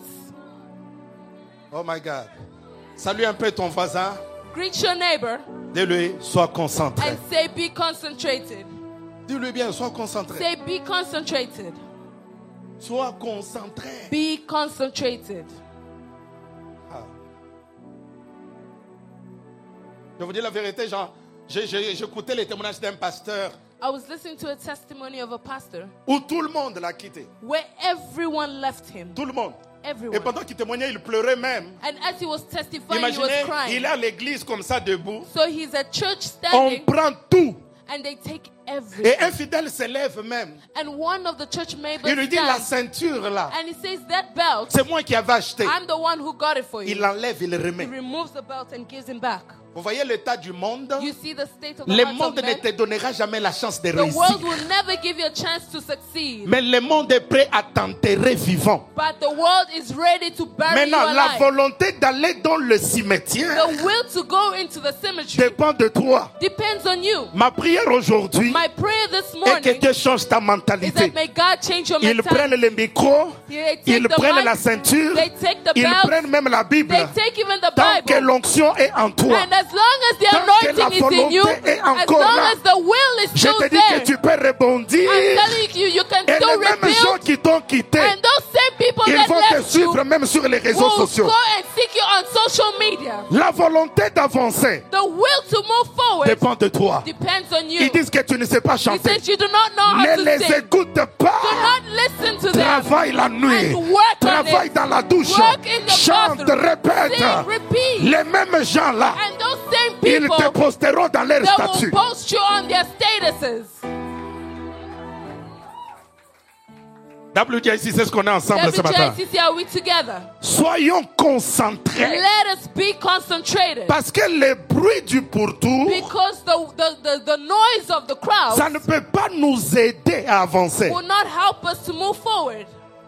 Oh my God. Salue un peu ton voisin.
Greet your neighbor
Dis-lui, sois concentré.
and say, be concentrated.
Dis-lui bien, sois concentré.
Say, be concentrated.
Sois concentré.
Be concentrated.
Ah. Je vous dis la vérité, j'écoutais les témoignages d'un pasteur
I was listening to a testimony of a pastor
où tout le monde l'a quitté.
where everyone left him.
Tout le monde. Et
Everyone.
pendant qu'il témoignait, il pleurait même.
And as he was testifying, he was
Imaginez,
crying.
il est à l'église comme ça debout.
So he's at church
On
standing
prend tout.
and they take everything.
Et un fidèle se lève même.
And one of the church members
Il lui dit, la
stands
ceinture là,
and he says, that belt,
c'est moi qui avais acheté.
I'm the one who got it for you.
Il l'enlève, il le
He
remet.
removes the belt and gives him back.
Vous voyez l'état du monde?
You see the state of the
Le
hearts
monde
of
ne
men?
te donnera jamais la chance de
The world
réussir.
will never give you a chance to succeed.
Mais le monde est prêt à t'enterrer vivant.
But the world is ready to bury you
Maintenant, la
alive.
volonté d'aller dans le cimetière
The will to go into the cemetery
dépend de toi.
depends on you.
Ma prière aujourd'hui
My prayer this
est que
morning
Dieu change ta
is
mentalité.
that may God change your
Ils
mentality.
prennent le micro,
They take
ils
the
prennent
mic,
la ceinture,
they take the
ils
belt,
prennent même la Bible.
they take even the
Tant que
Bible.
l'onction est en toi,
And as long as the
Tant que la
anointing is in you,
volonté est
as
encore
long
là,
as the will is
je
still
te dis
there,
que tu peux rebondir.
I'm telling you, you can
Et
still
les mêmes gens
rebuild.
qui t'ont quitté,
And those same people
ils
that
vont te
left
suivre même sur les réseaux
will
sociaux.
go and seek you on social media.
La volonté d'avancer
The will to move forward
dépend de toi.
depends on you.
Ils disent que tu ne sais pas
He
chanter.
says you do not know how
Ne
to
les
sing.
écoute
Do
pas.
not listen to them.
Travaille la nuit.
And work on
Travaille
it.
dans la douche.
Work in the
Chante,
bathroom.
répète.
Sing, repeat.
Les mêmes gens-là,
And those same
ils
people
te posteront dans leur
that will
statut.
post you on their statuses.
WJIC, c'est ce qu'on est ensemble ce matin.
WJICC, are we together?
Soyons concentrés.
Let us be concentrated.
Parce que le bruit du pourtour,
Because the noise of the crowd
ça ne peut pas nous aider à avancer.
will not help us to move forward.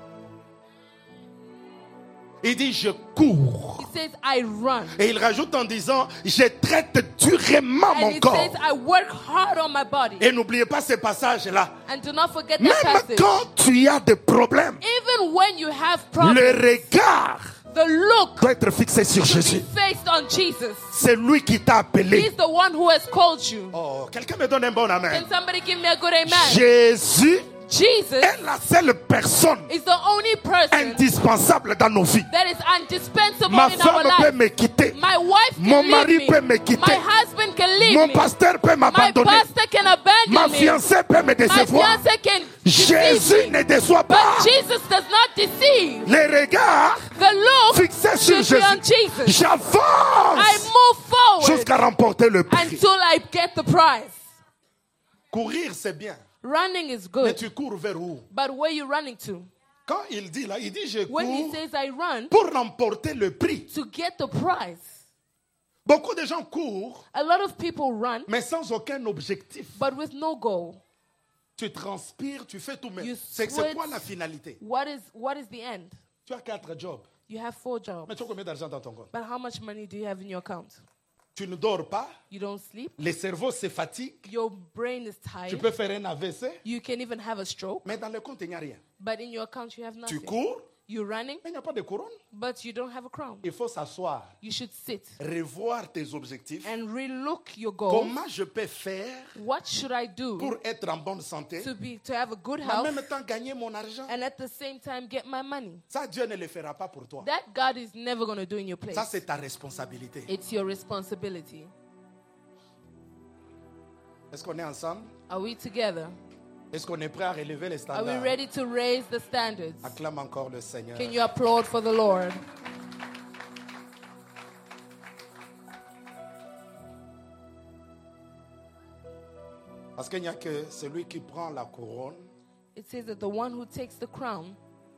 Il dit, je cours.
He says, I run.
Et il rajoute en disant, je traite durement
And
mon
he
corps.
says, I work hard on my body.
Et n'oubliez pas ces passages-là.
And do not forget that
Même
passage.
quand tu as des problèmes,
Even when you have
le
problems,
regard
the look
doit être fixé sur
should
Jésus.
be faced on Jesus.
C'est lui qui t'a appelé.
He's the one who has called you.
Oh, quelqu'un me donne un bon amen.
Can somebody give me a good amen?
Jésus
Jesus
est la seule personne
is the only person
indispensable dans nos vies.
that is indispensable
Ma
in our
femme peut
life.
me quitter.
My wife can
Mon
leave
mari
me.
peut me quitter.
My husband can leave
Mon
me.
pasteur peut
My
m'abandonner.
pastor can abandon
Ma
me.
fiancée peut me
My
décevoir.
fiancé can deceive
Jésus
me.
ne déçoit pas.
But Jesus does not deceive.
Les regards
The look
fixés sur
should be on
Jésus.
Jesus. I
J'avance
move forward
jusqu'à remporter le prix.
until I get the prize.
Courir, c'est bien.
Running is
Mais
good.
tu cours vers où?
But where are you running to?
Quand il dit là, il dit je
When he
cours
says I run
pour remporter le prix.
to get the prize.
Beaucoup de gens courent,
A lot of people run,
mais sans aucun objectif.
but with no goal.
Tu transpires, tu fais tout, mais
You
c'est
sweat.
quoi la finalité?
What is the end?
Tu as 4 jobs,
You have 4 jobs.
mais tu as combien d'argent dans ton compte?
But how much money do you have in your account?
Tu ne dors pas,
You don't sleep.
le cerveau se fatigue,
Your brain is
tu
tired.
peux faire un AVC,
You can even have a stroke.
mais dans le compte, il n'y a rien.
But in your account, you have
Tu
nothing.
cours,
You're running,
mais il n'y a pas de couronne.
but you don't have a crown.
Il faut s'asseoir,
You should sit
revoir tes objectifs.
and relook your goals.
Comment je peux faire
What should I do
pour être en bonne santé,
to have a good
mais en
health
même temps gagner mon argent?
and at the same time get my money?
Ça, Dieu ne le fera pas pour toi.
That God is never going to do in your place.
Ça, c'est ta responsabilité.
It's your responsibility.
Est-ce qu'on est ensemble?
Are we together?
Est-ce qu'on est prêt à relever les
Are we
standards?
ready to raise the standards?
Acclame encore le Seigneur.
Can you applaud for the Lord?
Parce qu'il n'y a que celui qui prend la couronne
It says that the one who takes the crown,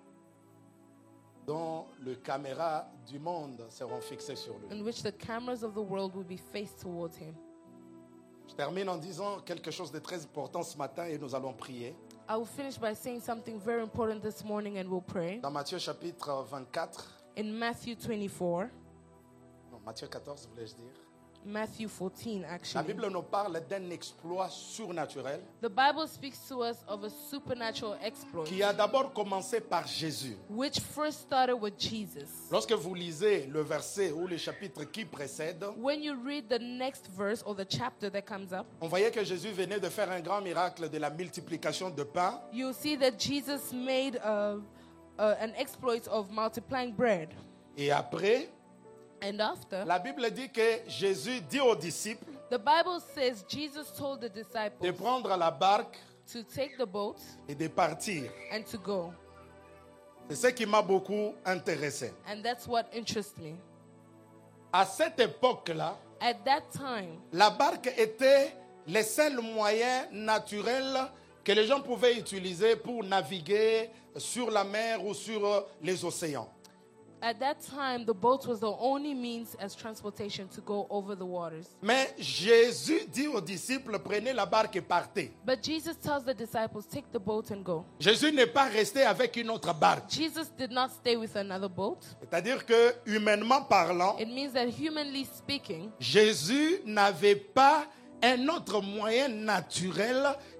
dont les caméras du monde seront fixées sur lui.
in which the cameras of the world will be faced towards him.
Je termine en disant quelque chose de très important ce matin et nous allons prier.
I will finish by saying something very important this morning and we'll pray.
Dans Matthieu chapitre 24,
In Matthew 24,
non, Matthieu 14 voulais-je dire.
Matthew 14
La
actually.
Bible nous parle d'un exploit surnaturel
The Bible speaks to us of a supernatural exploit
qui a d'abord commencé par Jésus.
which first started with Jesus.
Lorsque vous lisez le verset ou le chapitre qui précède,
When you read the next verse or the chapter that comes up,
on voyait que Jésus venait de faire un grand miracle de la multiplication de pain.
you'll see that Jesus made an exploit of multiplying bread.
Et après,
And after,
la Bible dit que Jésus dit aux disciples
the Bible says Jesus told the
de
disciples
prendre la barque
to take the boat
et de partir.
and to go.
C'est ce qui m'a beaucoup intéressé.
And that's what interests me.
À cette époque-là,
At that time,
la barque était le seul moyen naturel que les gens pouvaient utiliser pour naviguer sur la mer ou sur les océans.
At that time, the boat was the only means as transportation to go over the waters.
Mais Jésus dit aux disciples, prenez la barque et partez.
But Jesus tells the disciples, take the boat and go.
Jésus n'est pas resté avec une autre barque.
Jesus did not stay with another boat.
C'est-à-dire que, humainement parlant,
It means that humanly speaking,
Jésus n'avait pas un autre moyen naturel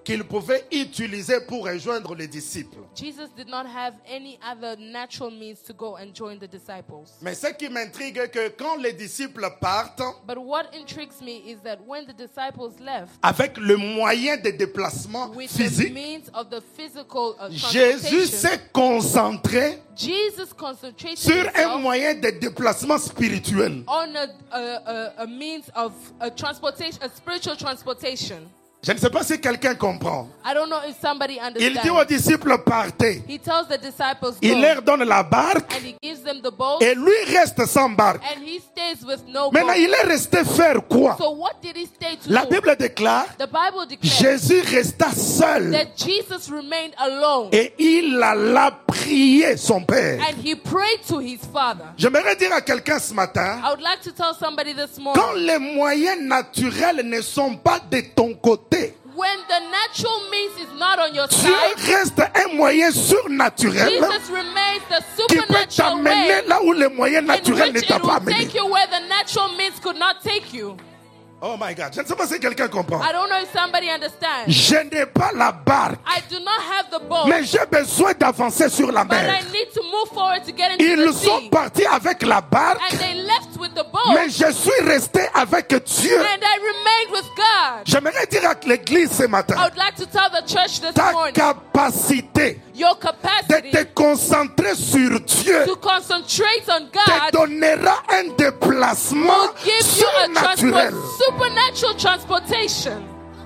qu'il pouvait utiliser pour rejoindre les disciples.
Jesus did not have any other natural means to go and join the disciples.
Mais ce qui m'intrigue est que quand les disciples partent,
But what intrigues me is that when the disciples left,
avec le moyen de déplacement
with the
physique,
means of the physical
Jésus
transportation,
s'est concentré
Jesus concentrated
sur un
himself
moyen de déplacement spirituel.
on a means of a transportation, a spiritual transportation.
Je ne sais pas si quelqu'un comprend.
I don't know if somebody
Il dit aux
understands.
disciples, partez.
He tells the disciples
Il
go,
leur donne la barque
and he gives them the boat,
et lui reste sans barque.
and he stays with no
Maintenant,
boat.
il est resté faire quoi?
So what did he stay to
La
do?
Bible déclare,
The Bible declares
Jésus resta seul
that Jesus remained alone,
et il alla prier son Père.
and he prayed to his Father.
J'aimerais dire à quelqu'un ce matin,
I would like to tell somebody this morning,
quand les moyens naturels ne sont pas de ton côté,
when the natural means is not on your
Dieu
side,
reste un moyen surnaturel
Jesus remains the
qui peut
supernatural
t'amener
way
là où les moyens
in
naturels ne
which
t'ont
it
pas
will
amené.
take you where the natural means could not take you.
Oh my God, je ne sais pas si quelqu'un comprend.
I don't know if somebody understands.
Je n'ai pas la barque,
I do not have the boat,
mais j'ai besoin d'avancer sur la
but I
mer.
need to move forward to get into
Ils
the
sont
sea.
partis avec la barque,
And they left with the boat,
mais je suis resté avec Dieu.
and I remained with God.
J'aimerais dire à l'église ce
I
matin,
would like to tell the church this
ta
morning,
capacité
your
de
capacity
te concentrer sur Dieu
to concentrate on
te
God
donnera un déplacement
will give you a
surnaturel.
supernatural transportation.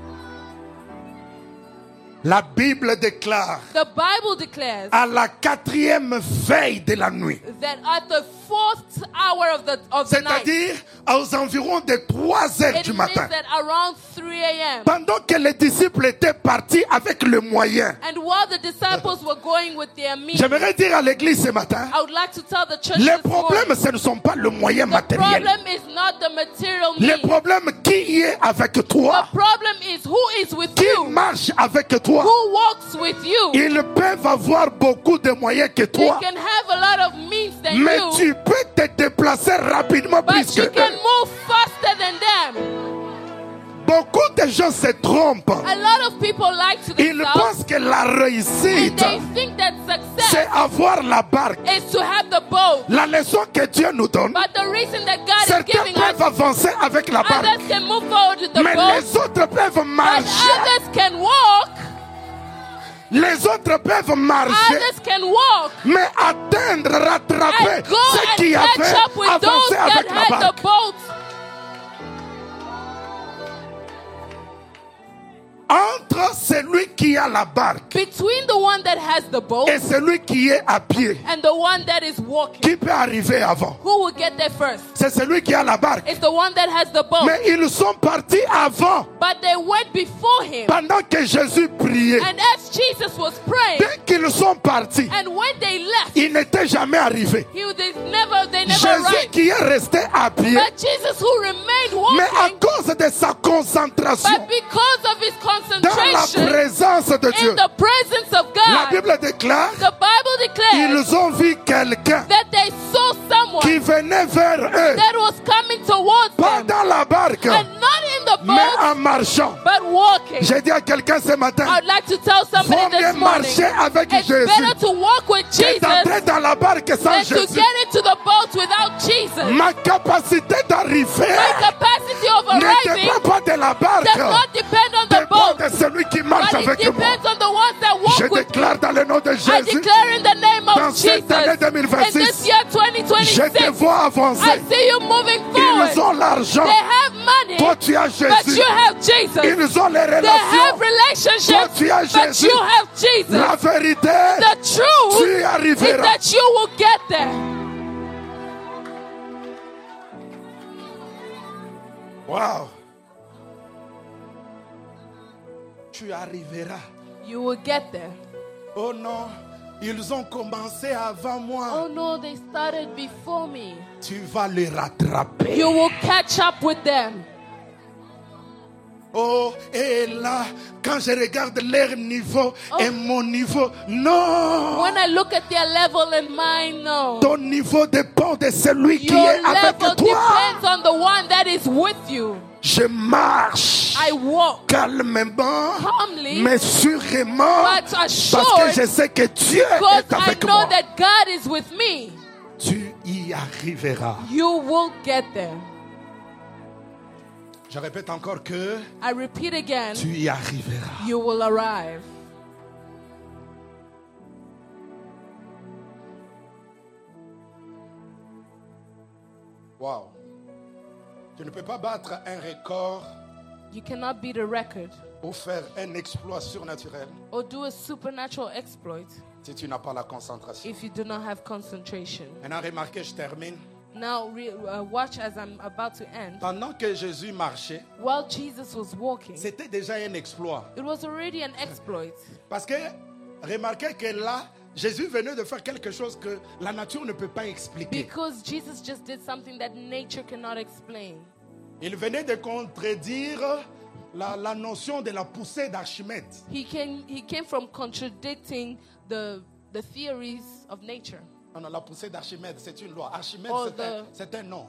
La Bible déclare
The Bible declares
à la 4e veille de la nuit,
that at the 4th hour of the night,
c'est-à-dire aux environs de 3 heures
it
du
means
matin,
that around 3 a.m.
pendant que les disciples étaient partis avec le moyen.
and while the disciples were going with their means,
J'aimerais dire à l'église ce matin,
I would like to tell the church
les
this morning,
problèmes ce ne sont pas le moyen
the
matériel.
problem is not the material
Le
means.
problème qui est avec
The
toi,
problem is who is with
qui
you,
marche avec toi.
who walks with you.
Ils peuvent avoir beaucoup de moyens que
They
toi,
can have a lot of means than
mais
you,
tu peux te déplacer rapidement plus
but
que
you can
eux.
move faster than them.
Beaucoup de gens se trompent.
A lot of people like to
Ils
themselves,
pensent que la
and
réussite,
they think that
c'est
success
avoir la barque.
is to have the boat.
La leçon que Dieu nous donne,
But the reason that God is
certains
giving
peuvent
us,
avancer avec la barque,
others can move forward with the
mais
boat,
les autres peuvent
but
marcher.
others can walk,
Les autres peuvent marcher,
others can walk,
mais atteindre, rattraper
and go
ce
and
qui
catch
avait
up with those
avancé
that
avec la
had
barque.
the boat.
Entre celui qui a la barque
Between the one that has the boat
et celui qui est à pied,
and the one that is walking,
qui peut arriver avant?
who will get there first?
C'est celui qui a la barque.
It's the one that has the boat.
Mais ils sont partis avant,
But they went before him.
pendant que Jésus priait.
And as Jesus was praying,
Dès qu'ils sont partis,
and when they left,
ils n'étaient jamais arrivés.
they never
Jésus
arrived.
qui est resté à pied,
But Jesus who remained
mais à
walking,
cause de sa concentration
but because of his
dans la
concentration
présence de Dieu,
in the presence of
la
God,
Bible déclare,
the Bible declares
ils ont vu quelqu'un
that they saw someone
qui venait vers eux,
that was coming towards
pas
them,
dans la barque,
and not in the
mais
boat,
en marchant.
but walking.
J'ai dit à quelqu'un ce matin,
I would like to tell
vaut
somebody
mieux
this morning,
marcher avec
it's
Jésus
better to walk with
que d'entrer
Jesus
dans la barque sans
than to
Jésus.
get into the boat without Jesus.
Ma capacité d'arriver
My capacity of
ne
arriving
dépend pas de la
does
barque,
not depend on the
dépend
boat,
de celui qui marche
but it
avec moi.
depends on the ones that
Je
walk with me.
déclare dans le nom de
I
Jésus,
declare in the name
dans
of
cette année
Jesus, in
2026,
this year
je te
2026,
vois
I
avancer.
see you moving
Ils
forward.
ont l'argent,
They have money,
toi tu as
but
Jésus.
you have Jesus.
Ils ont les
They have
relations, toi
relationships,
tu as
but
Jésus.
you have Jesus.
La vérité,
The truth
tu y
is
arriveras.
that you will get there.
Wow. Tu arriveras.
You will get there.
Oh non, ils ont commencé avant moi.
Oh no, they started before me.
Tu vas les rattraper.
You will catch up with them.
Oh, et là, quand je regarde leur niveau et mon niveau, non.
When I look at their level and mine, no.
Ton niveau dépend dépend de celui qui
Your
est avec
level
toi.
depends on the one that is with you.
Je marche
I walk
calmement,
calmly,
mais sûrement,
but
parce que
assured,
je sais que Dieu
because
est
I
avec
know
moi.
that God is with me.
Tu y arriveras.
You will get there.
Je répète encore que
I repeat again,
tu y arriveras.
you will arrive.
Wow. Tu ne peux pas battre un record
You cannot beat a record
ou faire un exploit surnaturel
or do a supernatural exploit
si tu n'as pas la concentration.
if you do not have concentration.
Maintenant, remarquez, je termine.
Now, watch as I'm about to end.
Pendant que Jésus marchait,
While Jesus was walking,
c'était déjà un exploit.
it was already an exploit.
Parce que, remarquez que là, Jésus venait de faire quelque chose que la nature ne peut pas expliquer.
Because Jesus just did something that nature cannot explain.
Il venait de contredire la notion de la poussée d'Archimède.
He came from contradicting the theories of nature.
Non, non, la poussée d'Archimède, c'est une loi. Archimède,
Oh,
c'est un nom.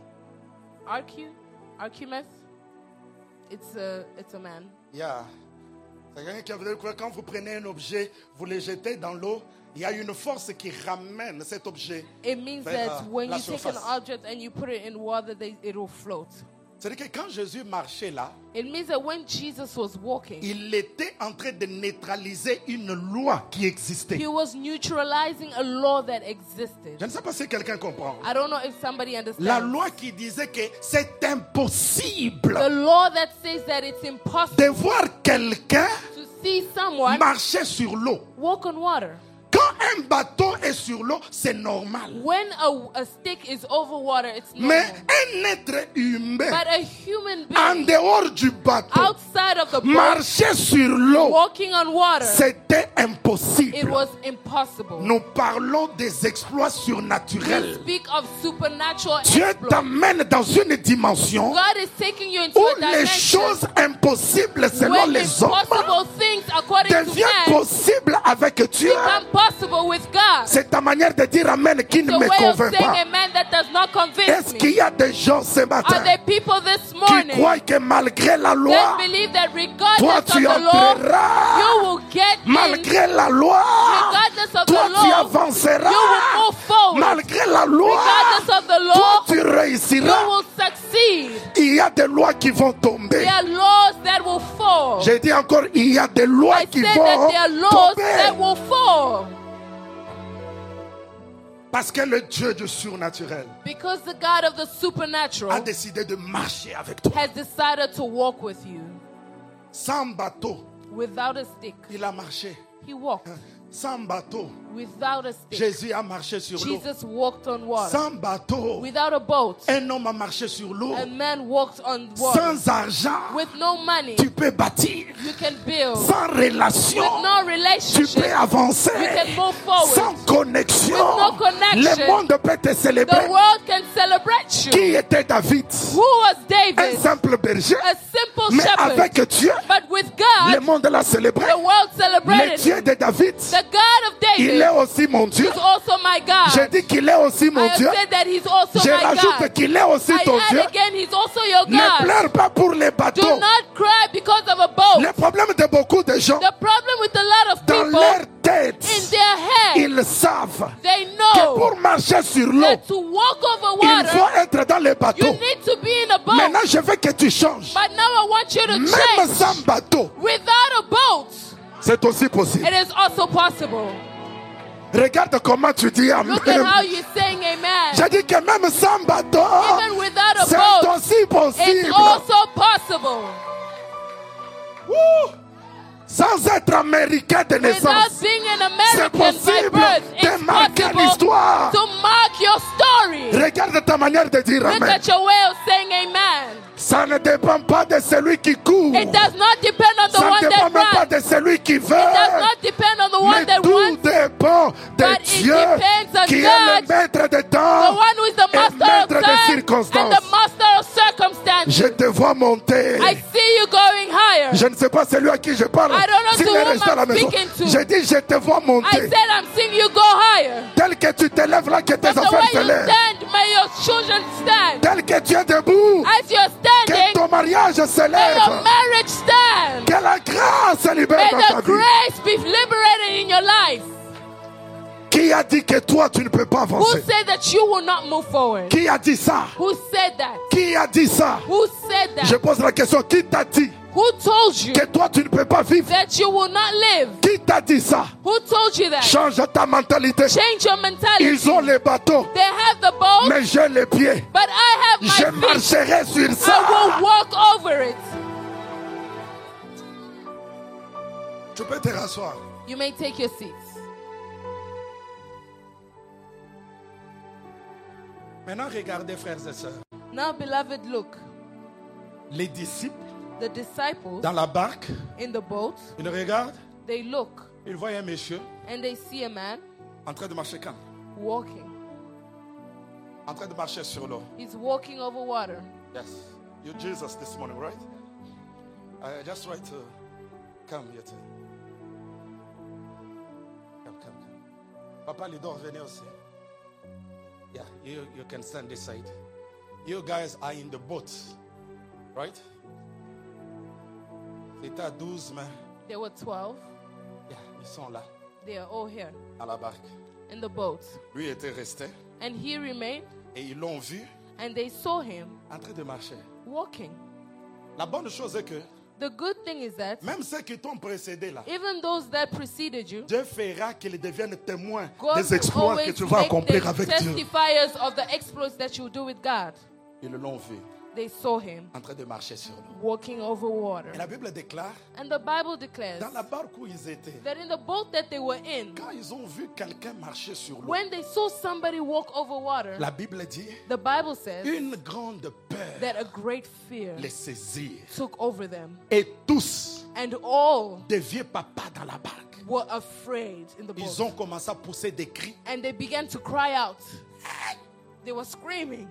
Archimedes? It's a man.
Yeah. C'est quelqu'un qui a voulu que quand vous prenez un objet, vous le jetez dans l'eau, il y a une force qui ramène cet objet.
It means
vers
that when
la
you take an
surface.
object and you put it in water, it will float.
C'est-à-dire que quand Jésus marchait là,
It means that when Jesus was walking,
il était en train de neutraliser une loi qui existait.
he was neutralizing a law that existed.
Je ne sais pas si quelqu'un comprend.
I don't know if somebody understands.
La loi qui disait que c'est impossible
The law that says that it's impossible
de voir quelqu'un
to see someone
marcher sur l'eau.
walk on water.
Quand un bateau est sur l'eau, c'est normal.
When a stick is over water, it's
Mais
normal.
un être humain,
But a human
en
being
dehors du bateau,
outside of the boat,
marcher sur l'eau,
walking on water,
c'était
it
impossible.
was impossible.
Nous parlons des exploits
We
surnaturels.
speak of supernatural
Dieu
exploits.
t'amène dans une dimension
God is taking you into
où
a
les
dimension
choses impossibles selon
when
les hommes
impossible things according to
deviennent
man
possibles avec Dieu.
become possible with God.
C'est ta manière de dire Amen qui
The
ne me
way of
convainc
saying
pas.
amen that does not convince
Est-ce qu'il
me.
y a des gens ce matin
Are there people this
qui
morning
croient que malgré la
that
loi,
believe that
toi
regardless of
tu
the law,
entreras,
you will get in?
malgré la loi,
Regardless of
toi
the
tu
law,
avanceras,
you will move forward.
malgré la loi,
Regardless of the
toi
law,
tu
you
réussiras.
will succeed.
Il y a des lois qui vont tomber.
There are laws that will fall.
J'ai dit encore, il y a des lois
I
qui
said
vont
that there are laws that
tomber.
will fall.
Parce que le Dieu du surnaturel
Because the God of the
a
supernatural
décidé de marcher avec toi.
has decided to walk with you.
Sans bateau,
Without a stick,
il a marché.
he walked.
Sans bateau,
Without a stick,
Jésus a marché sur l'eau.
Jesus walked on water.
Sans bateau,
Without a boat,
un homme a marché sur l'eau.
a man walked on water.
Sans argent,
With no money,
tu peux bâtir.
you can build.
Sans relation,
With no
tu
relationship,
peux avancer.
you can move forward.
Sans connexion,
With no connection,
le monde peut te
The
célébrer.
world can celebrate you.
Qui était David?
Who was
Un
David?
simple berger.
A simple
Mais
shepherd.
avec Dieu,
But with
le
God,
monde l'a célébré.
the world
Le
celebrated
Dieu
him.
de David,
The God of
il
David
est aussi mon Dieu.
is also my
J'ai
God.
dit qu'il est aussi mon
I have
Dieu.
said that he's also
Je
my
rajoute
God.
qu'il est aussi
I
ton Dieu.
add again, he's also your
Ne
God.
pleure pas pour les
Do
bateaux.
not cry because of a boat.
Le problème de beaucoup de gens,
The problem with a lot of
dans
people,
leur tête,
in their head,
ils savent
they
que
know
pour marcher sur l'eau,
that to walk over
il
water,
faut être dans les
you
bateaux.
need to be in a boat.
Maintenant, je veux que tu changes.
But now I want you to
Même
change.
sans bateau,
Without a boat,
c'est aussi possible.
it is also possible.
Regarde comment tu dis Amen.
Look at how you're saying amen.
J'ai dit que même sans bateau,
Even without a
c'est
boat,
aussi
it's
possible.
also possible.
Ouh. Sans être américain de
Without
naissance,
being an
c'est
American by
possible
birth,
de
it's
marquer
possible
l'histoire.
to mark your story.
Regarde ta manière de dire
Look
Amen.
at your way of saying amen.
Ça ne dépend pas de celui qui court.
It does not depend on the
Ça ne
one
dépend
that
même pas
runs.
de celui qui veut.
It does not depend on the one
Mais
that
tout
runs.
dépend de
But it
Dieu
depends on
qui est
God,
le maître de
The
temps
one who is the
et
master
maître
of
des
time and
circonstances.
the master of circumstances.
Je te vois monter.
I see you going higher.
Je ne sais pas celui à qui je parle.
I don't know
S'il
to
est
whom
resté à la
I'm
maison.
speaking to.
J'ai dit, je te vois
I
monter.
said I'm seeing you go higher.
Tel que tu te lèves là, que tes
But the
affaires
way
se
you
lèvent.
stand may your children stand.
Tel que tu es debout.
As you're
Que
standing,
ton mariage
may
s'élève.
your marriage stand.
Que la grâce se libère
May
dans ta
the
vie.
grace be liberated in your life.
Qui a dit que toi tu ne peux pas
Who
avancer?
said that you will not move forward?
Qui a dit ça?
Who said that?
Qui a dit ça?
Who said
Je
that?
pose la question, qui t'a dit
Who told you
que toi tu ne peux pas vivre?
that you will not live?
Qui t'a dit ça?
Who told you that?
Change ta mentalité.
Change your mentality.
Ils ont les bateaux,
They have the boat,
mais j'ai les pieds.
but I have
Je
my feet.
marcherai sur
I
ça.
will walk over it.
Tu peux te rasseoir.
You may take your seats.
Maintenant, regardez, frères et sœurs.
Now, beloved, look.
Les disciples
The disciples
dans la barque,
in the boat,
ils regardent,
they look
ils voient un monsieur
and they see a man
en train de marcher quand?
walking.
En train de marcher sur l'eau.
He's walking over water.
Yes. You're Jesus this morning, right? I just try to come here. Come. Papa Lidor, venez aussi. Yeah, you can stand this side. You guys are in the boat, right? C'était à 12, mais
There were 12.
yeah, ils sont là,
They are all here
à la barque.
in the boat.
Lui était resté
And he remained,
et ils l'ont vu
and they saw him
en train de marcher.
walking.
La bonne chose est que
The good thing is that
même ceux qui t'ont précédé là,
even those that preceded you,
Dieu fera qu'ils deviennent témoins
God
des
will
exploits que
always
tu vas
make
accomplir
them
avec Dieu.
testifiers of the exploits that you do with God.
Ils l'ont vu
They saw him
en train de marcher sur l'eau.
walking over water.
Et la Bible déclare,
And the Bible declares
dans la barque où ils étaient,
that in the boat that they were in,
quand ils ont vu quelqu'un marcher sur l'eau,
when they saw somebody walk over water,
la Bible dit,
the Bible says
une grande peur
that a great fear
les saisit.
took over them.
Et tous,
And all
des vieux papas dans la barque,
were afraid in the
ils
boat.
ont commencé à pousser des cris.
And they began to cry out. They were screaming.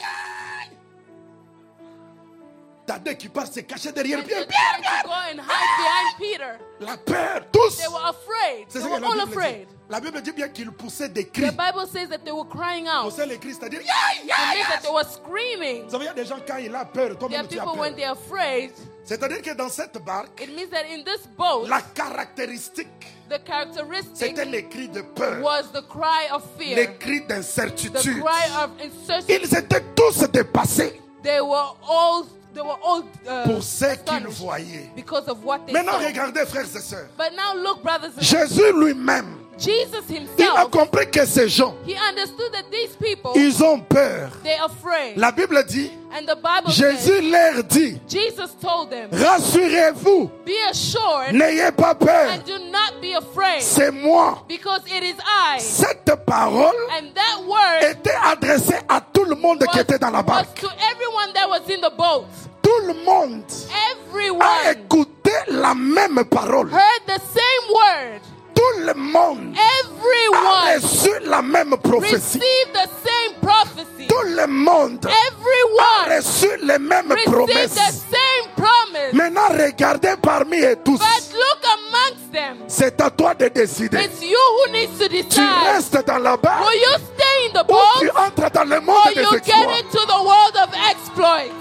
Tadé qui part se cacher derrière
And
Pierre.
they tried to go and hide behind Peter.
La peur, tous.
They were afraid.
C'est
They
ça
were
que
all
la Bible
afraid.
dit. La Bible dit bien qu'ils poussaient des
The
cris.
Bible says that they were crying out.
Poussaient les cris, c'est-à-dire,
It means that they were screaming.
Vous savez, il y a des gens quand il a peur,
There
toi-même
are
tu as
people
peur.
when they're afraid.
C'est-à-dire que dans cette barque,
It means that in this boat,
la caractéristique,
the characteristic
c'était les cris de peur,
was the cry of fear,
les cris
the
d'incertitude.
cry of uncertainty.
Ils étaient tous dépassés
They were all
pour ce qu'ils
astonished
voyaient.
because of what they
Maintenant,
saw.
regardez, frères et sœurs.
But now look, brothers and
Jésus lui-même,
Jesus
il a
himself,
compris que ces gens,
he understood that these people,
ils ont peur.
they're afraid.
La Bible dit,
And the Bible
Jésus
says,
leur dit,
Jesus told them,
rassurez-vous,
be assured
n'ayez pas peur,
and do not be afraid,
c'est moi.
because it is I.
Cette parole
And that word
était adressée à tout le monde qui était dans la
was
barque.
to everyone that was in the boat.
Tout le monde a
Everyone
écouté la même parole.
heard the same word.
Tout le monde a
Everyone
reçu la même prophétie.
received the same prophecy.
Tout le monde a
Everyone
reçu les mêmes
received the
promesses.
same promise.
Maintenant, regardez parmi eux tous.
But look amongst them.
C'est à toi de décider.
It's you who needs to
Tu
decide.
restes dans la barque
Will you stay in the
ou tu
boat
entres dans le
or
monde des
you get
exploits.
into the world of exploits?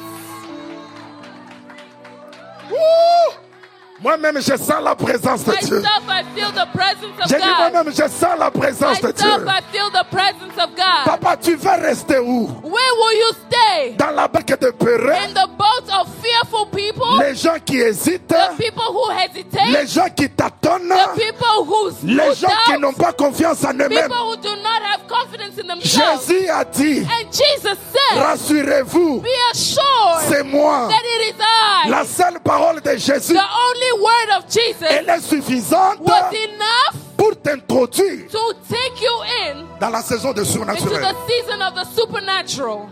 Ouh! Moi-même, je sens la présence de Dieu.
Myself, I feel the presence of
J'ai dit
God.
moi-même, je sens la présence de
Myself,
Dieu.
I feel the presence of God.
Papa, tu vas rester où?
Where will you stay?
Dans la barque de peureux,
In the boat of fearful people?
les gens qui hésitent,
The people who hesitate?
les gens qui tâtonnent,
The people who
les gens qui
doubt?
n'ont pas confiance en eux-mêmes.
People who do not have confidence in themselves?
Jésus a dit,
And Jesus said,
rassurez-vous,
be assured
c'est moi.
that it is I.
La seule parole de Jésus,
The only word of Jesus
elle est suffisante
was enough
pour t'introduire
to take you in
dans la saison de
into
surnaturel.
the season of the supernatural.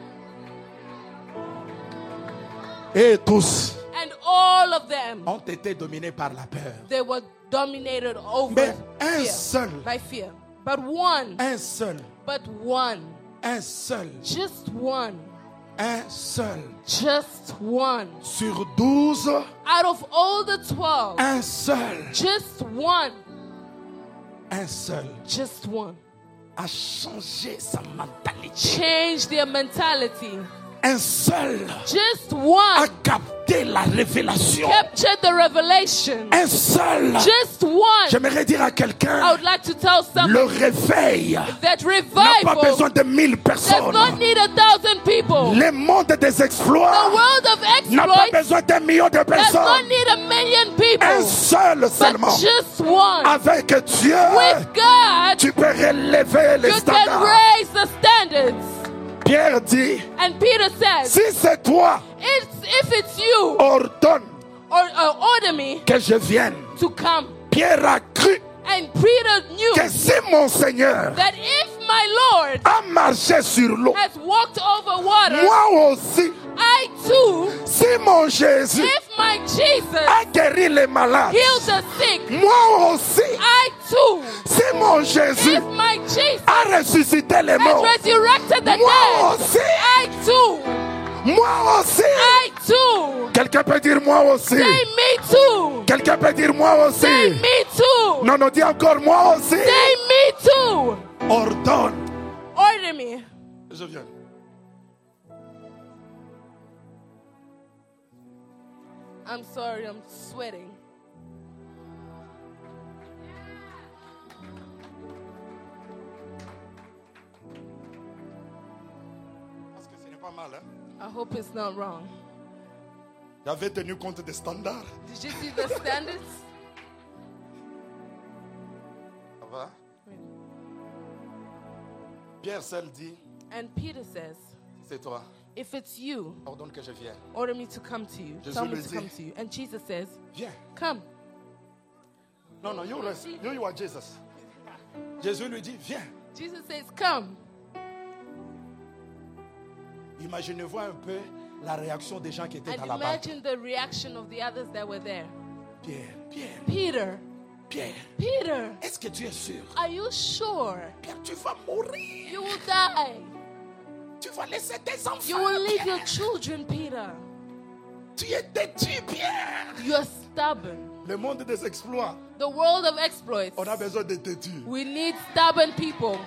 Et tous
And all of them,
ont été dominés par la peur.
they were dominated over
Mais un
fear,
seul,
by fear. But one,
un seul,
un seul, just one,
sur 12,
out of all the 12,
un seul,
just one,
un seul
just one
a changé sa mentalité.
Change their mentality.
Un seul
Just
a
one
capté la révélation.
captured the revelation.
Un seul.
Just one.
J'aimerais dire à
I
quelqu'un,
would like to tell
le
somebody
réveil
that
n'a pas
revival
besoin de 1000
does
personnes.
not need 1,000 people.
Le monde des
The
exploits
world of
n'a pas
exploits
besoin d'un million de
does not
personnes.
need 1,000,000 people.
Un seul
But
seulement.
just one.
Avec Dieu,
With God,
tu peux relever les
you can
standards.
raise the standards.
Pierre dit,
And Peter says,
si c'est toi,
if it's you,
ordonne
or order me
que je vienne.
to come.
Pierre a cru
And Peter knew
que si mon Seigneur
that if my Lord
a marché sur l'eau,
has walked over water,
moi aussi,
I too,
si mon Jésus
if my Jesus
a guéri les malades,
healed the sick,
moi aussi,
I too,
si mon Jésus
if my Jesus
a ressuscité les
has
morts,
resurrected the
moi
dead,
aussi,
I too,
moi aussi.
I too,
Quelqu'un peut dire moi aussi.
say me too,
Quelqu'un peut dire moi aussi.
say me too,
Non, non, dis encore moi aussi.
say me too,
Ordonne.
order me.
Je viens.
I'm sorry, I'm sweating.
Parce que ce n'est pas mal, hein?
I hope it's not wrong.
J'avais tenu compte des standards.
Did you see the standards?
Ça va? Pierre seul dit,
And Peter says,
c'est toi.
if it's you,
Ordonne que je vienne.
order me to come to you.
Jesus
Tell me
lui
to
dit,
come to you. And Jesus says,
Viens.
come.
Non, non, you are Jesus. Jésus lui dit, viens.
Jesus says, come.
Imaginez-vous un peu la réaction des gens qui étaient
And
dans la barque.
imagine the reaction of the others that were there.
Pierre, Pierre,
Peter,
Pierre,
Peter,
est-ce que tu es sûr?
are you sure
Pierre, tu vas mourir.
you will die?
Tu vas laisser tes enfants.
You will leave your
Pierre.
children, Peter.
Tu es têtu, Pierre.
You are stubborn.
Le monde des exploits,
The world of exploits.
on a besoin de têtus.
We need stubborn people.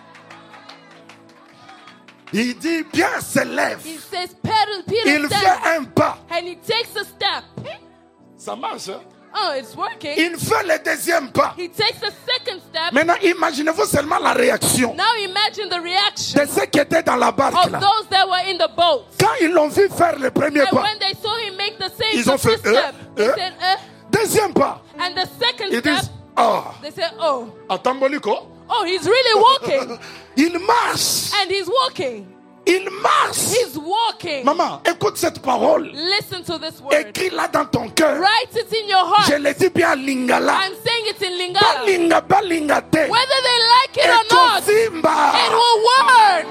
Il dit, Pierre se lève.
He says, Peter
Il
stands
fait un pas.
and he takes a step.
Ça marche, hein?
Oh, it's working.
Il fait le deuxième pas.
He takes a second step.
Maintenant, imaginez-vous seulement la réaction
Now imagine the reaction
de ceux qui étaient dans la barque
of
là.
those that were in the boat.
Quand ils l'ont vu faire le premier
And
pas,
when they saw him make the same
Ils ont fait,
first step, they said,
deuxième pas,
and the second
ils
step,
disent, ah,
they said, oh,
Atamboliko,
he's really walking.
il marche,
And he's walking.
il marche.
He's walking.
Maman, écoute cette parole,
Listen to this word.
écris-la dans ton cœur.
Write it in your heart.
Je le dis bien lingala,
I'm saying it in Lingala.
balinga, balinga te,
Whether they like it or not,
ekosimba,
it will work.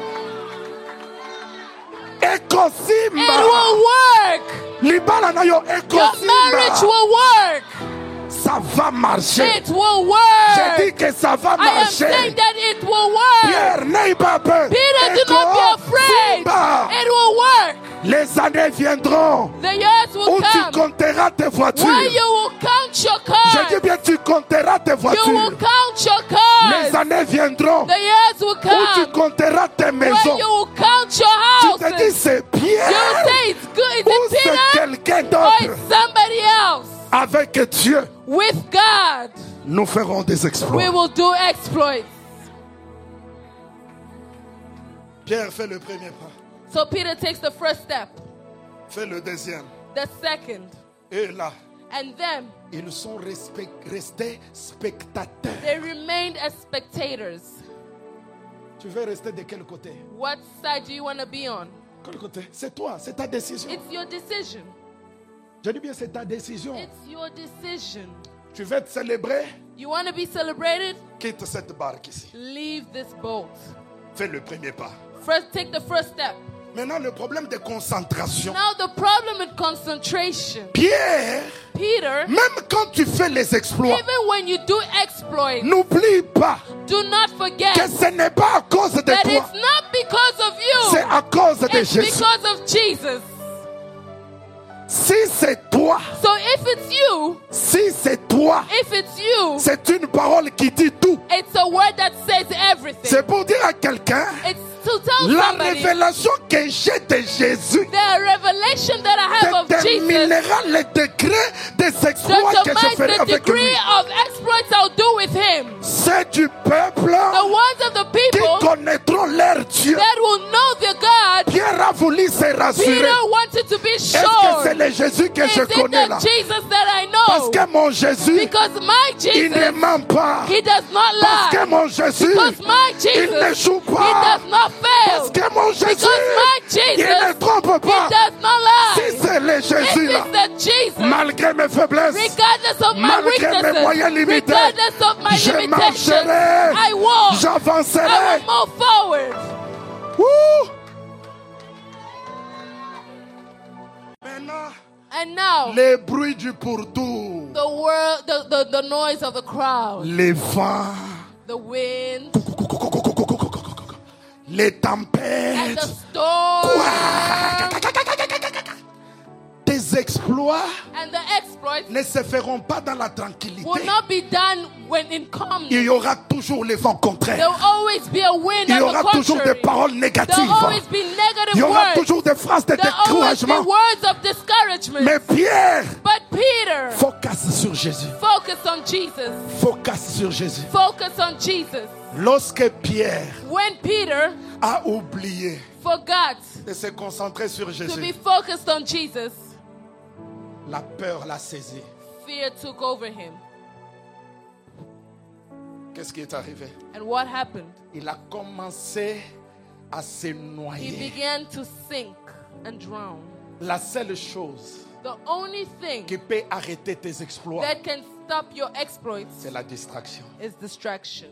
It
ekosimba,
will work.
libala na yo
Your marriage
ekosimba,
will work.
ça va marcher.
It will
Je dis
work.
que ça va
I am saying
marcher.
that it will work.
Pierre, n'aie pas peur.
Peter, do not be afraid.
Ekosimba.
It will work.
Les années viendront
The years
où
will
tu
come.
compteras tes voitures.
Where you will count your
Je dis
cars.
bien, tu compteras tes
You
voitures.
will count your
Les
cars.
années viendront
The years will
où tu
come.
compteras tes
Where
maisons.
you will count your
Tu te dis,
houses.
c'est
You
Pierre
say it's good. Is
ou
it
c'est
Peter
quelqu'un
or
d'autre.
it's somebody else?
Avec Dieu,
With God,
nous ferons des
we
exploits.
will do exploits.
Pierre fait le premier pas,
So Peter takes the first step,
fait le deuxième.
the second,
Et là,
and then
ils sont restés spectateurs.
they remained as spectators.
Tu veux rester de quel côté?
What side do you want to be on?
Quel côté? C'est toi, c'est ta décision.
It's your decision.
Je dis bien, c'est ta décision.
It's your decision.
Tu veux te célébrer?
You want to be celebrated?
Quitte cette barque ici.
Leave this boat.
Fais le premier pas.
First, take the first step.
Maintenant, le problème de concentration.
Now the problem with concentration.
Pierre,
Peter,
même quand tu fais les exploits,
even when you do exploits,
n'oublie pas
do not
que
forget
ce n'est pas à cause de
that
toi,
it's not because of
c'est
you.
à cause de
It's
Jésus.
because of Jesus.
Si c'est toi, toi,
So if it's you,
si c'est toi,
if it's you,
c'est une parole qui dit tout.
it's a word that says everything.
C'est pour dire à quelqu'un,
It's to tell
la
somebody
révélation que j'ai de Jésus
the revelation that I have of Jesus
déterminera le degré des exploits que je
determines
ferai
the
avec
degree
lui.
of exploits I'll do with him.
C'est du peuple
The ones of the
qui
people
connaîtront leur Dieu.
that will know their God.
Pierre a voulu se rassurer.
Peter wanted to be
Est-ce que
sure.
c'est le Jésus que
Is
je
it
connais là?
the Jesus that I
Parce
know?
que mon Jésus,
Because my
il ne
Jesus,
ment pas.
he does not
Parce que
lie.
mon Jésus,
Because my
il
Jesus,
n'échoue
he
pas.
does not
Parce
fail.
que mon Jésus,
Because my
il ne
Jesus,
trompe
he
pas.
does not
Si
lie.
c'est le
If
Jésus là,
it's the Jesus,
malgré mes faiblesses,
regardless of my
malgré mes moyens
weaknesses,
limités,
regardless of my
je
limitations,
marcherai,
I walk, I
j'avancerai.
will move forward.
Ouh. Maintenant,
And now,
les bruits du pourtour,
the world, the noise of the crowd,
les vents,
the wind,
les
and
tempêtes,
the storm,
tes exploits
and the exploits
ne se feront pas dans la tranquillité.
will not be done when in
Il
calmness.
y aura toujours les vents
There
contraires.
will always be a wind
Il y
on
aura
the
toujours des
contrary.
paroles
There will
négatives.
always be
Il y
negative
aura
words.
toujours des phrases de
There will always be
découragement.
words of discouragement.
Mais Pierre,
But Peter,
focus sur Jésus.
focus on Jesus.
Focus sur Jésus.
Focus on Jesus.
Lorsque Pierre
When Peter
a oublié
forgot
de se concentrer sur
to be
Jésus,
focused on Jesus,
la peur l'a saisi.
fear took over him.
Qu'est-ce qui est arrivé?
And what happened?
Il a commencé à se
He
noyer.
began to sink and drown.
La seule chose
The only thing
qui peut arrêter tes exploits,
that can stop your exploits
c'est la distraction.
is distraction.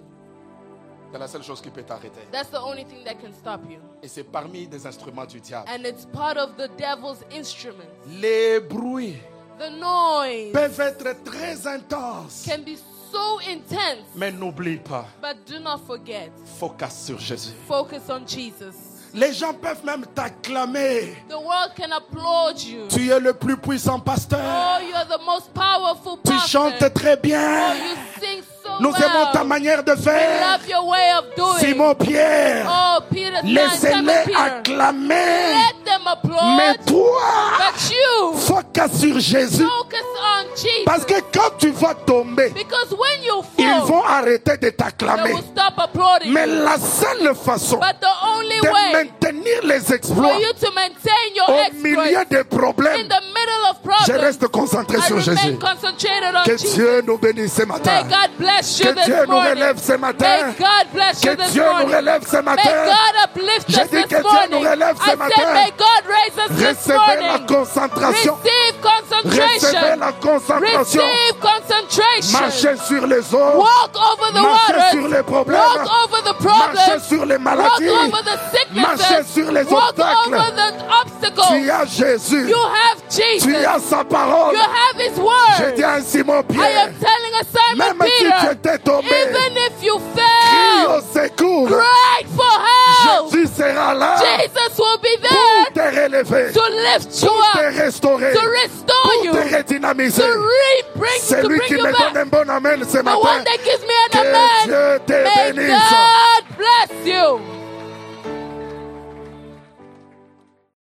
C'est la seule chose qui peut t'arrêter.
That's the only thing that can stop you.
Et c'est parmi des instruments du diable.
And it's part of the devil's instruments.
Les bruits
The noise
peuvent être très intenses.
can be so intense,
Mais n'oublie pas,
but do not forget,
focus sur Jésus.
focus on Jesus.
Les gens peuvent même t'acclamer.
The world can applaud you.
Tu es le plus puissant pasteur.
Oh, you're the most powerful
Tu
prophet.
chantes très
Oh,
bien.
you sing so
Nous aimons ta
well.
manière de
We
faire.
love your way of doing.
Simon Pierre,
Oh, Peter, Simon
laissez-les
Peter.
acclamer.
Let them applaud.
Mais toi,
But you
focus sur Jésus.
focus on Jesus.
Parce que quand tu vas tomber,
Because when you
ils
fall,
vont arrêter de
they
t'acclamer.
will stop applauding
Mais
you.
la seule façon
But the only
de
way
maintenir les
for
exploits
you to maintain your
au milieu
exploits
des
in
problèmes,
the middle of
je
problems,
reste concentré
I
sur
remain
Jésus.
concentrated on
Que
Jesus.
Dieu nous bénisse ce
May
matin.
God bless you
Que
this
Dieu nous
morning.
relève ce matin.
May God bless you
Que
this
Dieu nous
morning.
relève ce
May
matin.
God uplift
Je
us
dis que
this
Dieu
morning.
nous relève ce
I
matin.
said, may God raise us this
Recevez la
morning.
concentration.
Receive
Recevez
concentration.
la concentration.
Receive concentration.
Marchez sur les eaux.
Walk over the
Marchez
waters.
sur les problèmes.
Walk over the
Marchez
problems.
sur les
Walk
maladies.
over the
Marchez
sicknesses.
sur les
Walk
obstacles.
over the
Tu
obstacles.
as Jésus.
You have Jesus.
Tu as sa parole.
You have His
Je
word.
dis à Simon
I
Pierre,
am telling a Simon
même si tu
Peter,
étais tombé,
even if you
crie au
fail,
secours.
cry for help.
Jésus sera là
Jesus will be
pour
there
te relever,
to lift you
pour
up,
te restaurer,
to restore you,
pour te redynamiser.
to
C'est lui
bring
qui
you
me donne
back.
un bon amen ce
The one
matin.
that gives me an
Que
amen.
Dieu te
May
bénisse.
God